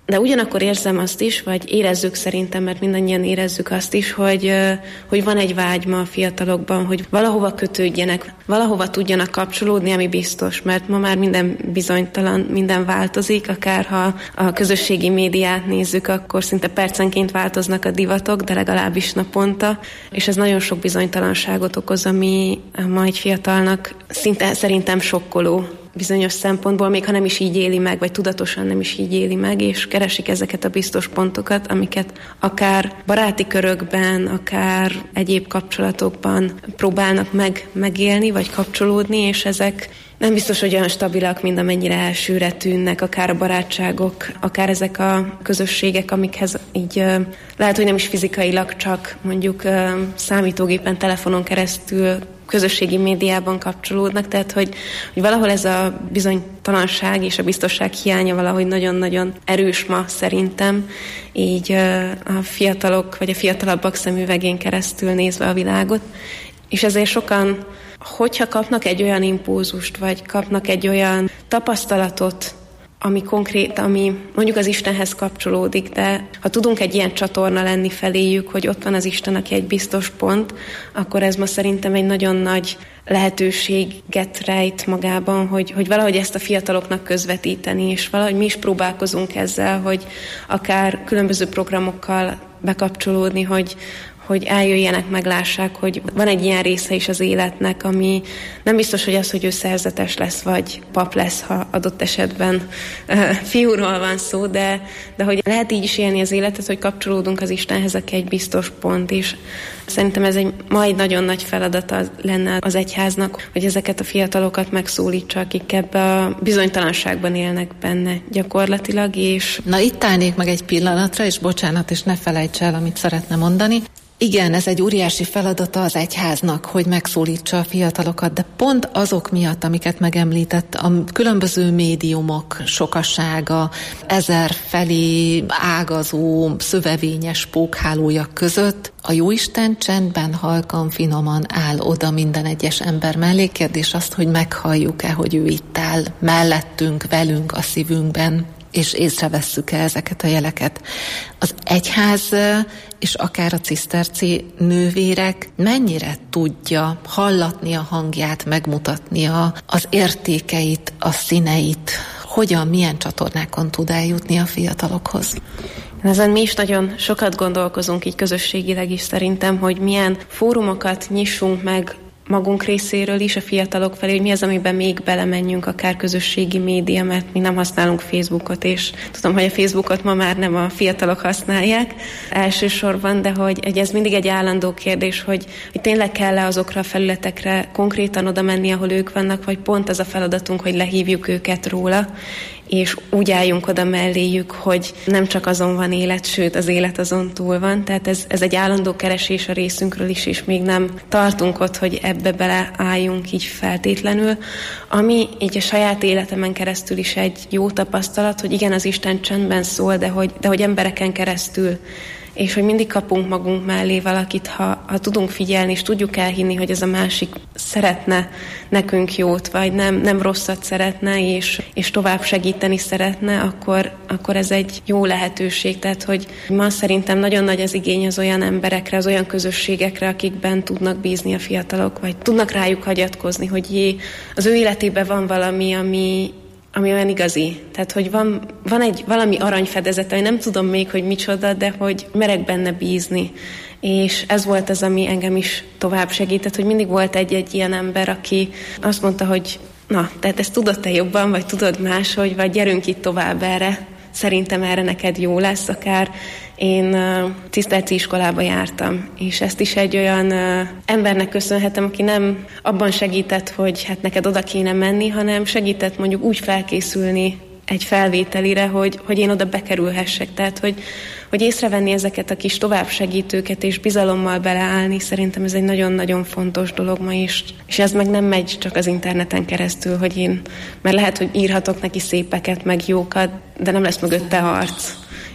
De ugyanakkor érzem azt is, vagy érezzük szerintem, mert mindannyian érezzük azt is, hogy, hogy van egy vágy ma a fiatalokban, hogy valahova kötődjenek, valahova tudjanak kapcsolódni, ami biztos, mert ma már minden bizonytalan, minden változik, akár ha a közösségi médiát nézzük, akkor szinte percenként változnak a divatok, de legalábbis naponta, és ez nagyon sok bizonytalanságot okoz, ami ma egy fiatalnak szinte szerintem sokkoló bizonyos szempontból, még ha nem is így éli meg, vagy tudatosan nem is így éli meg, és keresik ezeket a biztos pontokat, amiket akár baráti körökben, akár egyéb kapcsolatokban próbálnak meg, megélni, vagy kapcsolódni, és ezek nem biztos, hogy olyan stabilak, mint amennyire elsőre tűnnek, akár a barátságok, akár ezek a közösségek, amikhez így lehet, hogy nem is fizikailag, csak mondjuk számítógépen, telefonon keresztül, közösségi médiában kapcsolódnak, tehát hogy, hogy valahol ez a bizonytalanság és a biztonság hiánya valahogy nagyon-nagyon erős ma szerintem, így a fiatalok vagy a fiatalabbak szemüvegén keresztül nézve a világot, és ezért sokan, hogyha kapnak egy olyan impulzust, vagy kapnak egy olyan tapasztalatot, ami konkrét, ami mondjuk az Istenhez kapcsolódik, de ha tudunk egy ilyen csatorna lenni feléjük, hogy ott van az Isten, aki egy biztos pont, akkor ez ma szerintem egy nagyon nagy lehetőséget rejt magában, hogy, hogy valahogy ezt a fiataloknak közvetíteni, és valahogy mi is próbálkozunk ezzel, hogy akár különböző programokkal bekapcsolódni, hogy, hogy eljöjjenek, meglássák, hogy van egy ilyen része is az életnek, ami nem biztos, hogy az, hogy ő szerzetes lesz, vagy pap lesz, ha adott esetben uh, fiúról van szó, de, de hogy lehet így is élni az életet, hogy kapcsolódunk az Istenhez, aki egy biztos pont, és szerintem ez egy majd nagyon nagy feladata lenne az egyháznak, hogy ezeket a fiatalokat megszólítsa, akik ebbe a bizonytalanságban élnek benne gyakorlatilag, és... Na itt állnék meg egy pillanatra, és bocsánat, és ne felejts el, amit szeretne mondani. Igen, ez egy óriási feladata az egyháznak, hogy megszólítsa a fiatalokat, de pont azok miatt, amiket megemlített, a különböző médiumok sokassága, ezer felé ágazó, szövevényes pókhálója között a Jóisten csendben, halkan, finoman áll oda minden egyes ember mellé. Kérdés azt, hogy meghalljuk-e, hogy ő itt áll mellettünk, velünk, a szívünkben, és észrevesszük-e ezeket a jeleket. Az egyház és akár a ciszterci nővérek mennyire tudja hallatni a hangját, megmutatni a, az értékeit, a színeit, hogyan, milyen csatornákon tud eljutni a fiatalokhoz? Ezen mi is nagyon sokat gondolkozunk így közösségileg is szerintem, hogy milyen fórumokat nyissunk meg magunk részéről is a fiatalok felé, hogy mi az, amiben még belemenjünk, akár közösségi média, mert mi nem használunk Facebookot, és tudom, hogy a Facebookot ma már nem a fiatalok használják elsősorban, de hogy, hogy ez mindig egy állandó kérdés, hogy, hogy tényleg kell-e azokra a felületekre konkrétan oda menni, ahol ők vannak, vagy pont az a feladatunk, hogy lehívjuk őket róla, és úgy álljunk oda melléjük, hogy nem csak azon van élet, sőt az élet azon túl van. Tehát ez, ez egy állandó keresés a részünkről is, és még nem tartunk ott, hogy ebbe beleálljunk így feltétlenül. Ami így a saját életemen keresztül is egy jó tapasztalat, hogy igen, az Isten csendben szól, de hogy, de hogy embereken keresztül, és hogy mindig kapunk magunk mellé valakit, ha, ha tudunk figyelni, és tudjuk elhinni, hogy ez a másik szeretne nekünk jót, vagy nem, nem rosszat szeretne, és, és tovább segíteni szeretne, akkor, akkor ez egy jó lehetőség. Tehát, hogy ma szerintem nagyon nagy az igény az olyan emberekre, az olyan közösségekre, akikben tudnak bízni a fiatalok, vagy tudnak rájuk hagyatkozni, hogy jé, az ő életében van valami, ami ami olyan igazi. Tehát, hogy van, van egy valami aranyfedezete, hogy nem tudom még, hogy micsoda, de hogy merek benne bízni. És ez volt az, ami engem is tovább segített, hogy mindig volt egy-egy ilyen ember, aki azt mondta, hogy na, tehát ezt tudod te jobban, vagy tudod máshogy, vagy gyerünk itt tovább erre. Szerintem erre neked jó lesz, akár én uh, ciszterci iskolába jártam, és ezt is egy olyan uh, embernek köszönhetem, aki nem abban segített, hogy hát neked oda kéne menni, hanem segített mondjuk úgy felkészülni egy felvételire, hogy, hogy én oda bekerülhessek. Tehát, hogy, hogy észrevenni ezeket a kis továbbsegítőket és bizalommal beleállni, szerintem ez egy nagyon-nagyon fontos dolog ma is. És ez meg nem megy csak az interneten keresztül, hogy én, mert lehet, hogy írhatok neki szépeket, meg jókat, de nem lesz mögötte harc.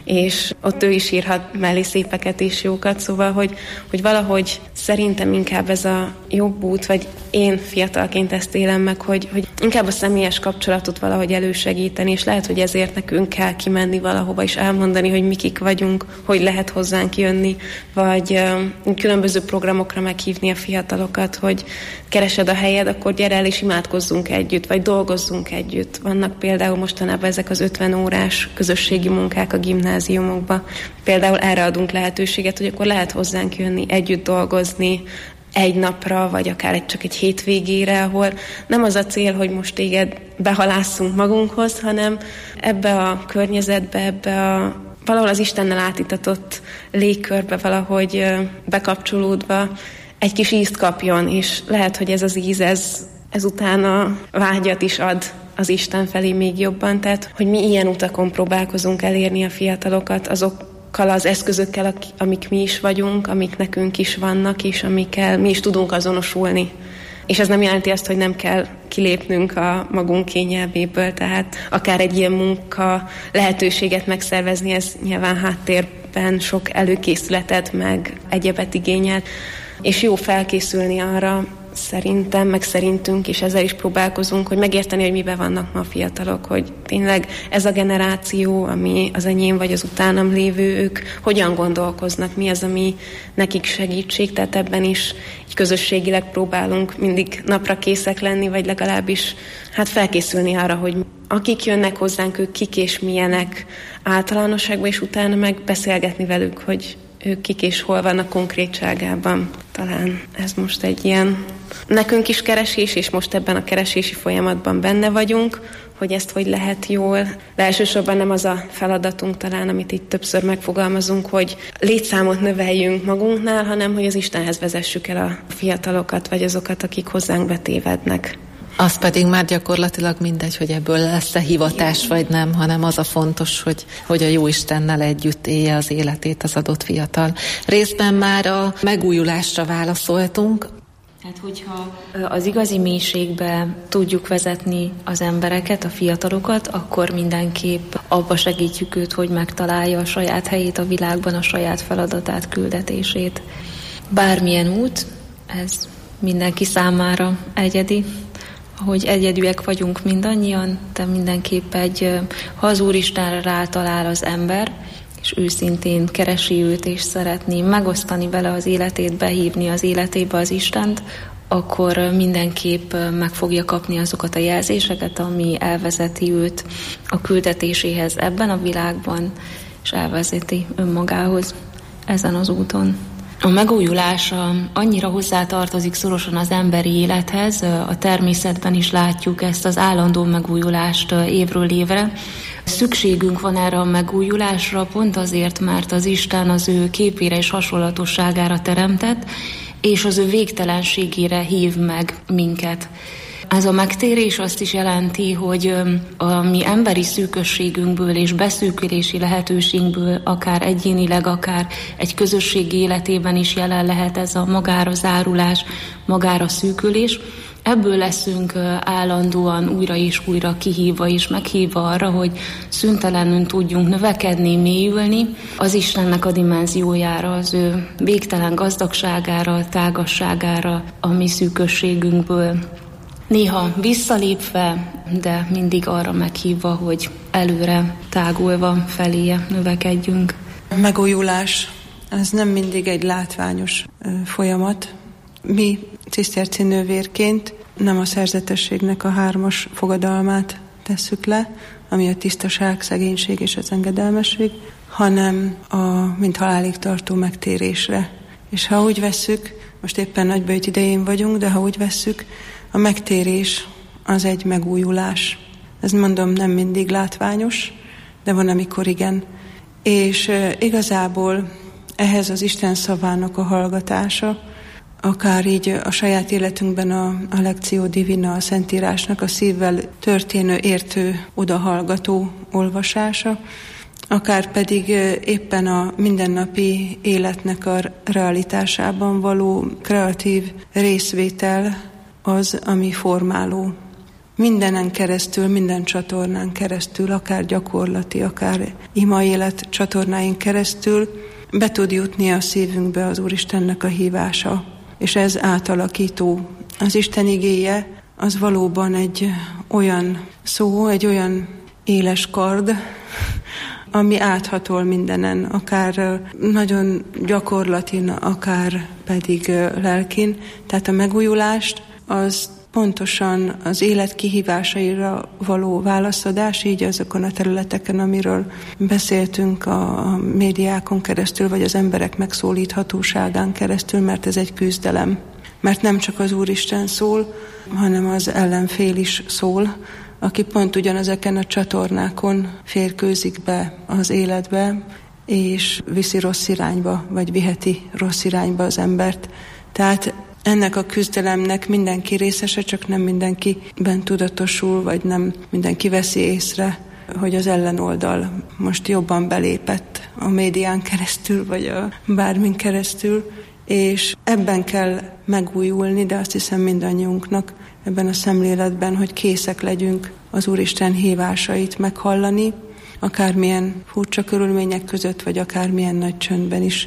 és ott ő is írhat mellé szépeket és jókat, szóval, hogy, hogy valahogy szerintem inkább ez a jobb út, vagy én fiatalként ezt élem meg, hogy, hogy inkább a személyes kapcsolatot valahogy elősegíteni, és lehet, hogy ezért nekünk kell kimenni valahova, és elmondani, hogy mi kik vagyunk, hogy lehet hozzánk jönni, vagy uh, különböző programokra meghívni a fiatalokat, hogy keresed a helyed, akkor gyere el és imádkozzunk együtt, vagy dolgozzunk együtt. Vannak például mostanában ezek az ötven órás közösségi munkák a gimnáziumokban. Például erre adunk lehetőséget, hogy akkor lehet hozzánk jönni, együtt dolgozni, egy napra, vagy akár egy, csak egy hétvégére, ahol nem az a cél, hogy most téged behalásszunk magunkhoz, hanem ebbe a környezetbe, ebbe a valahol az Istennel átitatott légkörbe valahogy bekapcsolódva egy kis ízt kapjon, és lehet, hogy ez az íz, ez, ez utána vágyat is ad az Isten felé még jobban, tehát hogy mi ilyen utakon próbálkozunk elérni a fiatalokat, azok az eszközökkel, amik mi is vagyunk, amik nekünk is vannak, és amikkel mi is tudunk azonosulni. És ez nem jelenti azt, hogy nem kell kilépnünk a magunk kényelméből, tehát akár egy ilyen munka lehetőséget megszervezni, ez nyilván háttérben sok előkészületet, meg egyebet igényel, és jó felkészülni arra, szerintem, meg szerintünk, és ezzel is próbálkozunk, hogy megérteni, hogy miben vannak ma a fiatalok, hogy tényleg ez a generáció, ami az enyém vagy az utánam lévő, ők hogyan gondolkoznak, mi az, ami nekik segítség, tehát ebben is így közösségileg próbálunk mindig napra készek lenni, vagy legalábbis hát felkészülni arra, hogy akik jönnek hozzánk, ők kik és milyenek általánosságban, és utána meg beszélgetni velük, hogy ők kik és hol vannak konkrétságában. Talán ez most egy ilyen nekünk is keresés, és most ebben a keresési folyamatban benne vagyunk, hogy ezt hogy lehet jól. De elsősorban nem az a feladatunk talán, amit itt többször megfogalmazunk, hogy létszámot növeljünk magunknál, hanem hogy az Istenhez vezessük el a fiatalokat, vagy azokat, akik hozzánk betévednek. Az pedig már gyakorlatilag mindegy, hogy ebből lesz-e hivatás vagy nem, hanem az a fontos, hogy, hogy a Jóistennel együtt élje az életét az adott fiatal. Részben már a megújulásra válaszoltunk. Hát, hogyha az igazi mélységbe tudjuk vezetni az embereket, a fiatalokat, akkor mindenképp abba segítjük őt, hogy megtalálja a saját helyét a világban, a saját feladatát, küldetését. Bármilyen út, ez mindenki számára egyedi. Hogy egyedűek vagyunk mindannyian, de mindenképp egy, ha az Úristenre rátalál az ember, és őszintén keresi őt, és szeretné megosztani vele az életét, behívni az életébe az Istent, akkor mindenképp meg fogja kapni azokat a jelzéseket, ami elvezeti őt a küldetéséhez ebben a világban, és elvezeti önmagához ezen az úton. A megújulás annyira hozzátartozik szorosan az emberi élethez, a természetben is látjuk ezt az állandó megújulást évről évre. Szükségünk van erre a megújulásra pont azért, mert az Isten az ő képére és hasonlatosságára teremtett, és az ő végtelenségére hív meg minket. Ez a megtérés azt is jelenti, hogy a mi emberi szűkösségünkből és beszűkülési lehetőségünkből, akár egyénileg, akár egy közösség életében is jelen lehet ez a magára zárulás, magára szűkülés. Ebből leszünk állandóan újra és újra kihívva és meghívva arra, hogy szüntelenül tudjunk növekedni, mélyülni az Istennek a dimenziójára, az ő végtelen gazdagságára, tágasságára, a mi szűkösségünkből. Néha visszalépve, de mindig arra meghívva, hogy előre tágulva feléje növekedjünk. A megújulás, ez nem mindig egy látványos folyamat. Mi ciszterci nővérként nem a szerzetességnek a hármas fogadalmát tesszük le, ami a tisztaság, szegénység és az engedelmesség, hanem a mint halálig tartó megtérésre. És ha úgy vesszük, most éppen nagyböjt idején vagyunk, de ha úgy vesszük, a megtérés az egy megújulás. Ez mondom nem mindig látványos, de van, amikor igen. És e, igazából ehhez az Isten szavának a hallgatása, akár így a saját életünkben a, a Lectio Divina, a Szentírásnak a szívvel történő, értő, odahallgató olvasása, akár pedig éppen a mindennapi életnek a realitásában való kreatív részvétel az, ami formáló. mindenen keresztül, minden csatornán keresztül, akár gyakorlati, akár ima élet csatornáin keresztül be tud jutni a szívünkbe az Úristennek a hívása, és ez átalakító. Az Isten igéje az valóban egy olyan szó, egy olyan éles kard, ami áthatol mindenen, akár nagyon gyakorlatin, akár pedig lelkin. Tehát a megújulást az pontosan az élet kihívásaira való válaszadás, így azokon a területeken, amiről beszéltünk a médiákon keresztül, vagy az emberek megszólíthatóságán keresztül, mert ez egy küzdelem. Mert nem csak az Úristen szól, hanem az ellenfél is szól, aki pont ugyanezeken a csatornákon férkőzik be az életbe, és viszi rossz irányba, vagy viheti rossz irányba az embert. Tehát ennek a küzdelemnek mindenki részese, csak nem mindenkiben tudatosul, vagy nem mindenki veszi észre, hogy az ellenoldal most jobban belépett a médián keresztül, vagy a bármin keresztül, és ebben kell megújulni, de azt hiszem mindannyiunknak ebben a szemléletben, hogy készek legyünk az Úristen hívásait meghallani, akármilyen furcsa körülmények között, vagy akármilyen nagy csöndben is.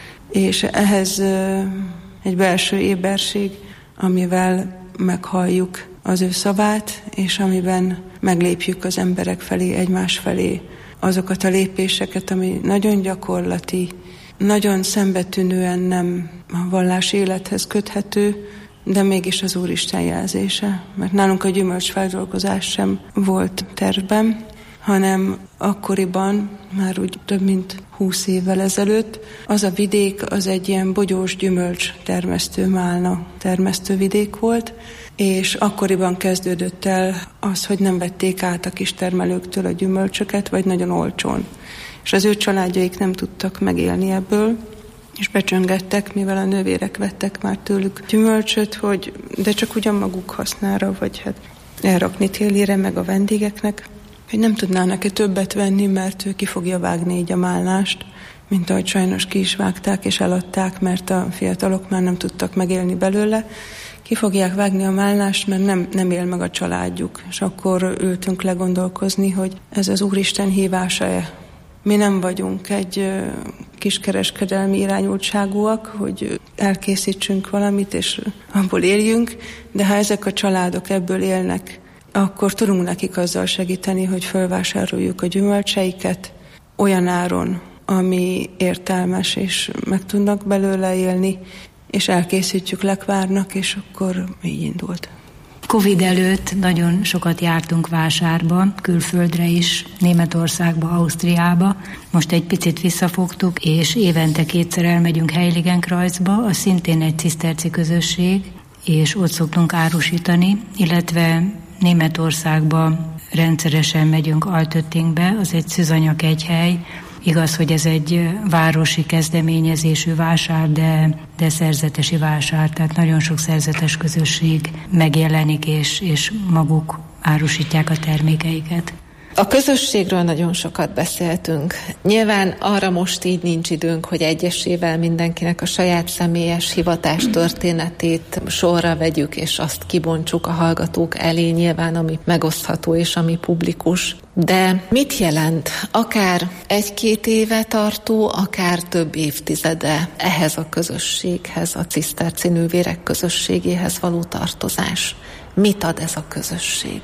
És ehhez egy belső éberség, amivel meghalljuk az ő szavát, és amiben meglépjük az emberek felé, egymás felé azokat a lépéseket, ami nagyon gyakorlati, nagyon szembetűnően nem a vallási élethez köthető, de mégis az Úristen jelzése. Mert nálunk a gyümölcsfeldolgozás sem volt tervben, hanem akkoriban, már úgy több mint húsz évvel ezelőtt, az a vidék, az egy ilyen bogyós gyümölcs termesztő, málna termesztő vidék volt, és akkoriban kezdődött el az, hogy nem vették át a kistermelőktől a gyümölcsöket, vagy nagyon olcsón. És az ő családjaik nem tudtak megélni ebből, és becsöngettek, mivel a nővérek vettek már tőlük gyümölcsöt, hogy de csak ugyan maguk hasznára, vagy hát elrakni télire, meg a vendégeknek, hogy nem tudnának-e többet venni, mert ő ki fogja vágni így a málnást, mint ahogy sajnos ki is vágták és eladták, mert a fiatalok már nem tudtak megélni belőle. Ki fogják vágni a málnást, mert nem, nem él meg a családjuk. És akkor ültünk legondolkozni, hogy ez az Úristen hívása-e. Mi nem vagyunk egy kiskereskedelmi irányultságúak, hogy elkészítsünk valamit, és abból éljünk, de ha ezek a családok ebből élnek, akkor tudunk nekik azzal segíteni, hogy fölvásároljuk a gyümölcseiket olyan áron, ami értelmes, és meg tudnak belőle élni, és elkészítjük lekvárnak, és akkor így indult. Covid előtt nagyon sokat jártunk vásárba, külföldre is, Németországba, Ausztriába. Most egy picit visszafogtuk, és évente kétszer elmegyünk Heiligenkreuzba, az szintén egy ciszterci közösség, és ott szoktunk árusítani, illetve Németországba rendszeresen megyünk Altöttingbe, az egy szűzanyag egyhely. Igaz, hogy ez egy városi kezdeményezésű vásár, de, de szerzetesi vásár, tehát nagyon sok szerzetes közösség megjelenik, és, és maguk árusítják a termékeiket. A közösségről nagyon sokat beszéltünk. Nyilván arra most így nincs időnk, hogy egyesével mindenkinek a saját személyes hivatás történetét sorra vegyük, és azt kibontsuk a hallgatók elé, nyilván ami megosztható és ami publikus. De mit jelent akár egy-két éve tartó, akár több évtizede ehhez a közösséghez, a ciszterci nővérek közösségéhez való tartozás? Mit ad ez a közösség?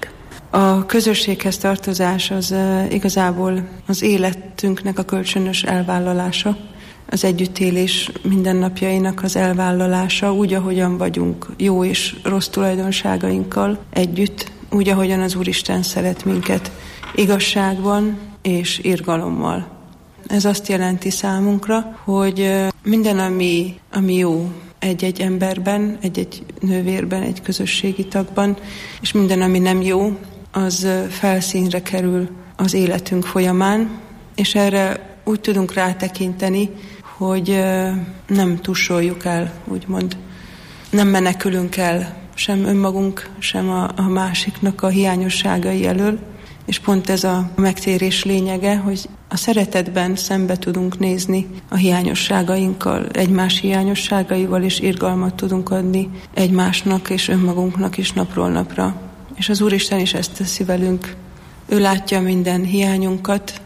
A közösséghez tartozás az uh, igazából az életünknek a kölcsönös elvállalása, az együttélés mindennapjainak az elvállalása, úgy, ahogyan vagyunk, jó és rossz tulajdonságainkkal együtt, úgy, ahogyan az Úristen szeret minket, igazságban és irgalommal. Ez azt jelenti számunkra, hogy uh, minden, ami, ami jó, egy-egy emberben, egy-egy nővérben, egy közösségi tagban, és minden, ami nem jó, az felszínre kerül az életünk folyamán, és erre úgy tudunk rátekinteni, hogy nem tusoljuk el, úgymond. Nem menekülünk el sem önmagunk, sem a, a másiknak a hiányosságai elől, és pont ez a megtérés lényege, hogy a szeretetben szembe tudunk nézni a hiányosságainkkal, egymás hiányosságaival, és irgalmat tudunk adni egymásnak és önmagunknak is napról napra. És az Úristen is ezt teszi velünk. Ő látja minden hiányunkat,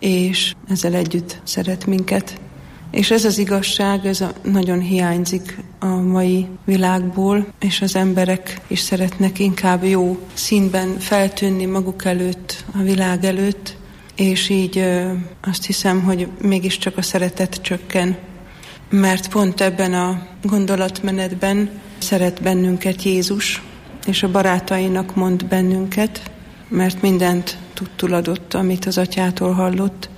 és ezzel együtt szeret minket. És ez az igazság, ez a, nagyon hiányzik a mai világból, és az emberek is szeretnek inkább jó színben feltűnni maguk előtt, a világ előtt, és így ö, azt hiszem, hogy mégiscsak a szeretet csökken. Mert pont ebben a gondolatmenetben szeret bennünket Jézus, és a barátainak mond bennünket, mert mindent tudtul adott, amit az atyától hallott,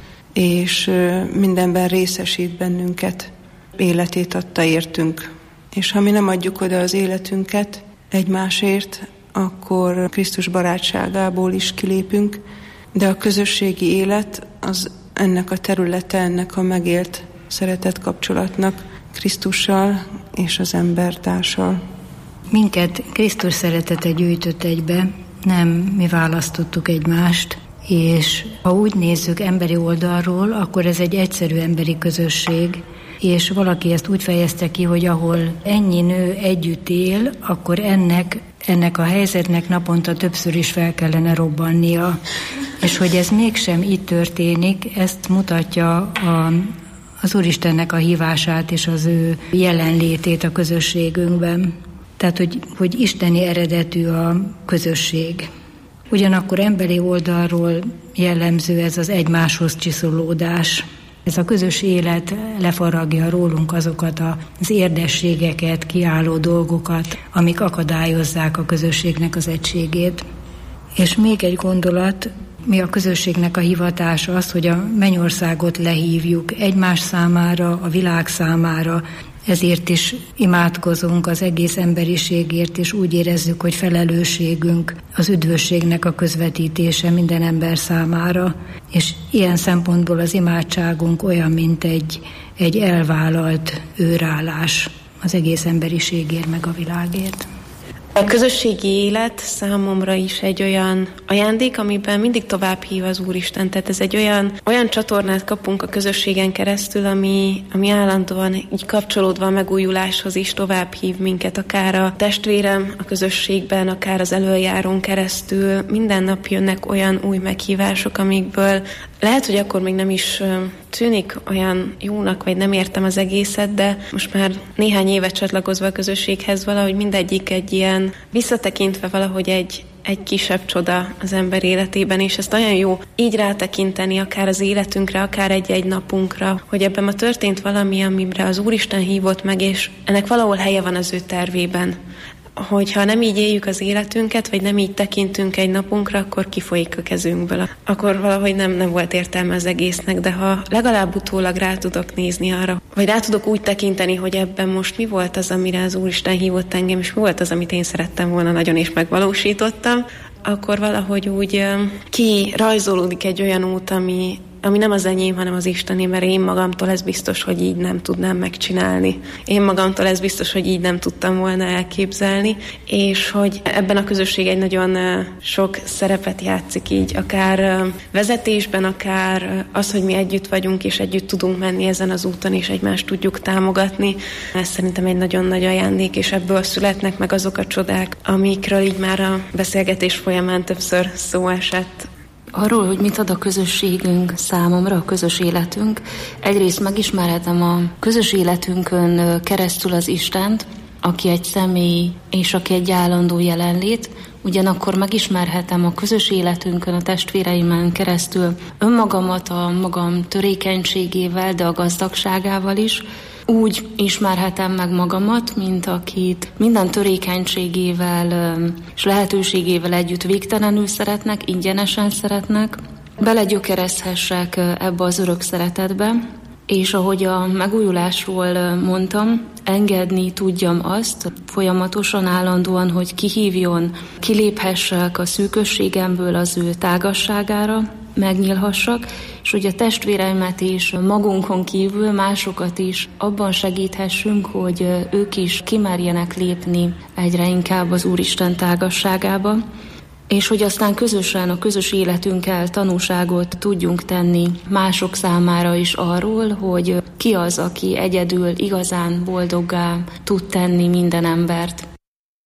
és mindenben részesít bennünket, életét adta értünk. És ha mi nem adjuk oda az életünket egymásért, akkor Krisztus barátságából is kilépünk, de a közösségi élet az ennek a területe, ennek a megélt szeretett kapcsolatnak Krisztussal és az embertársal. Minket Krisztus szeretete gyűjtött egybe, nem mi választottuk egymást, és ha úgy nézzük emberi oldalról, akkor ez egy egyszerű emberi közösség, és valaki ezt úgy fejezte ki, hogy ahol ennyi nő együtt él, akkor ennek, ennek a helyzetnek naponta többször is fel kellene robbannia. És hogy ez mégsem így történik, ezt mutatja a, az Úristennek a hívását és az ő jelenlétét a közösségünkben. Tehát, hogy, hogy isteni eredetű a közösség. Ugyanakkor emberi oldalról jellemző ez az egymáshoz csiszolódás. Ez a közös élet lefaragja rólunk azokat az érdességeket, kiálló dolgokat, amik akadályozzák a közösségnek az egységét. És még egy gondolat, mi a közösségnek a hivatása az, hogy a mennyországot lehívjuk egymás számára, a világ számára, ezért is imádkozunk az egész emberiségért, és úgy érezzük, hogy felelősségünk az üdvösségnek a közvetítése minden ember számára. És ilyen szempontból az imádságunk olyan, mint egy, egy elvállalt őrállás az egész emberiségért meg a világért. A közösségi élet számomra is egy olyan ajándék, amiben mindig tovább hív az Úristen. Tehát ez egy olyan, olyan csatornát kapunk a közösségen keresztül, ami, ami állandóan így kapcsolódva a megújuláshoz is tovább hív minket, akár a testvérem a közösségben, akár az elöljárón keresztül. Minden nap jönnek olyan új meghívások, amikből lehet, hogy akkor még nem is tűnik olyan jónak, vagy nem értem az egészet, de most már néhány évet csatlakozva a közösséghez valahogy mindegyik egy ilyen visszatekintve valahogy egy, egy kisebb csoda az ember életében, és ezt olyan jó így rátekinteni akár az életünkre, akár egy-egy napunkra, hogy ebben ma történt valami, amire az Úristen hívott meg, és ennek valahol helye van az ő tervében. Hogyha nem így éljük az életünket, vagy nem így tekintünk egy napunkra, akkor kifolyik a kezünkből. Akkor valahogy nem, nem volt értelme az egésznek, de ha legalább utólag rá tudok nézni arra, vagy rá tudok úgy tekinteni, hogy ebben most mi volt az, amire az Úristen hívott engem, és mi volt az, amit én szerettem volna nagyon, és megvalósítottam, akkor valahogy úgy kirajzolódik egy olyan út, ami, ami nem az enyém, hanem az Istené, mert én magamtól ez biztos, hogy így nem tudnám megcsinálni. Én magamtól ez biztos, hogy így nem tudtam volna elképzelni, és hogy ebben a közösség egy nagyon sok szerepet játszik így, akár vezetésben, akár az, hogy mi együtt vagyunk, és együtt tudunk menni ezen az úton, és egymást tudjuk támogatni. Ez szerintem egy nagyon nagy ajándék, és ebből születnek meg azok a csodák, amikről így már a beszélgetés folyamán többször szó esett. Arról, hogy mit ad a közösségünk számomra, a közös életünk. Egyrészt megismerhetem a közös életünkön keresztül az Istent, aki egy személy és aki egy állandó jelenlét, ugyanakkor megismerhetem a közös életünkön, a testvéreimen keresztül önmagamat a magam törékenységével, de a gazdagságával is. Úgy ismerhetem meg magamat, mint akit minden törékenységével és lehetőségével együtt végtelenül szeretnek, ingyenesen szeretnek. Belegyökerezhessek ebbe az örök szeretetbe, és ahogy a megújulásról mondtam, engedni tudjam azt folyamatosan, állandóan, hogy kihívjon, kiléphessek a szűkösségemből az ő tágasságára, megnyílhassak, és hogy a testvéreimet is magunkon kívül másokat is abban segíthessünk, hogy ők is kimerjenek lépni egyre inkább az Úristen tágasságába, és hogy aztán közösen a közös életünkkel tanúságot tudjunk tenni mások számára is arról, hogy ki az, aki egyedül igazán boldoggá tud tenni minden embert.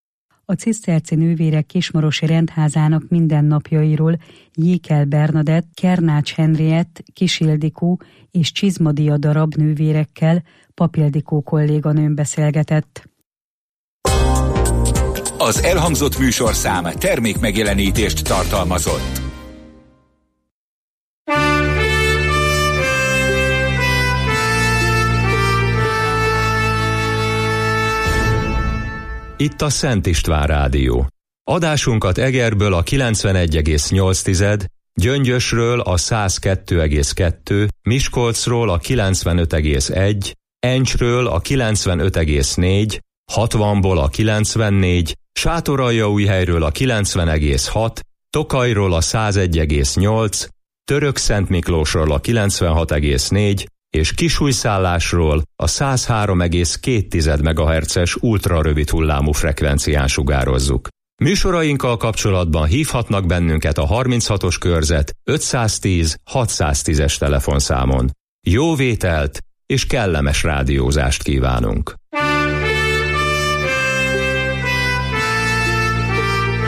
a ciszterci nővérek Kismarosi rendházának mindennapjairól Jékel Bernadett, Kernács Henriett, Kis Ildikó és Csizmadia darab nővérekkel Pap Ildikó kolléganőm beszélgetett. Az elhangzott műsorszám termék megjelenítést tartalmazott. Itt a Szent István Rádió. Adásunkat Egerből a kilencvenegy egész nyolc, Gyöngyösről a száz kettő egész kettő, Miskolcról a kilencvenöt egész egy, Encsről a kilencvenöt egész négy, hatvanból a kilencvennégy, Sátoraljaújhelyről a kilencven egész hat, Tokajról a száz egy egész nyolc, Törökszentmiklósról a kilencvenhat egész négy, és Kisújszállásról a száz három egész két megahertzes ultrarövid hullámú frekvencián sugározzuk. Műsorainkkal kapcsolatban hívhatnak bennünket a harminchatos körzet ötszáztíz hatszáztízes telefonszámon. Jó vételt és kellemes rádiózást kívánunk!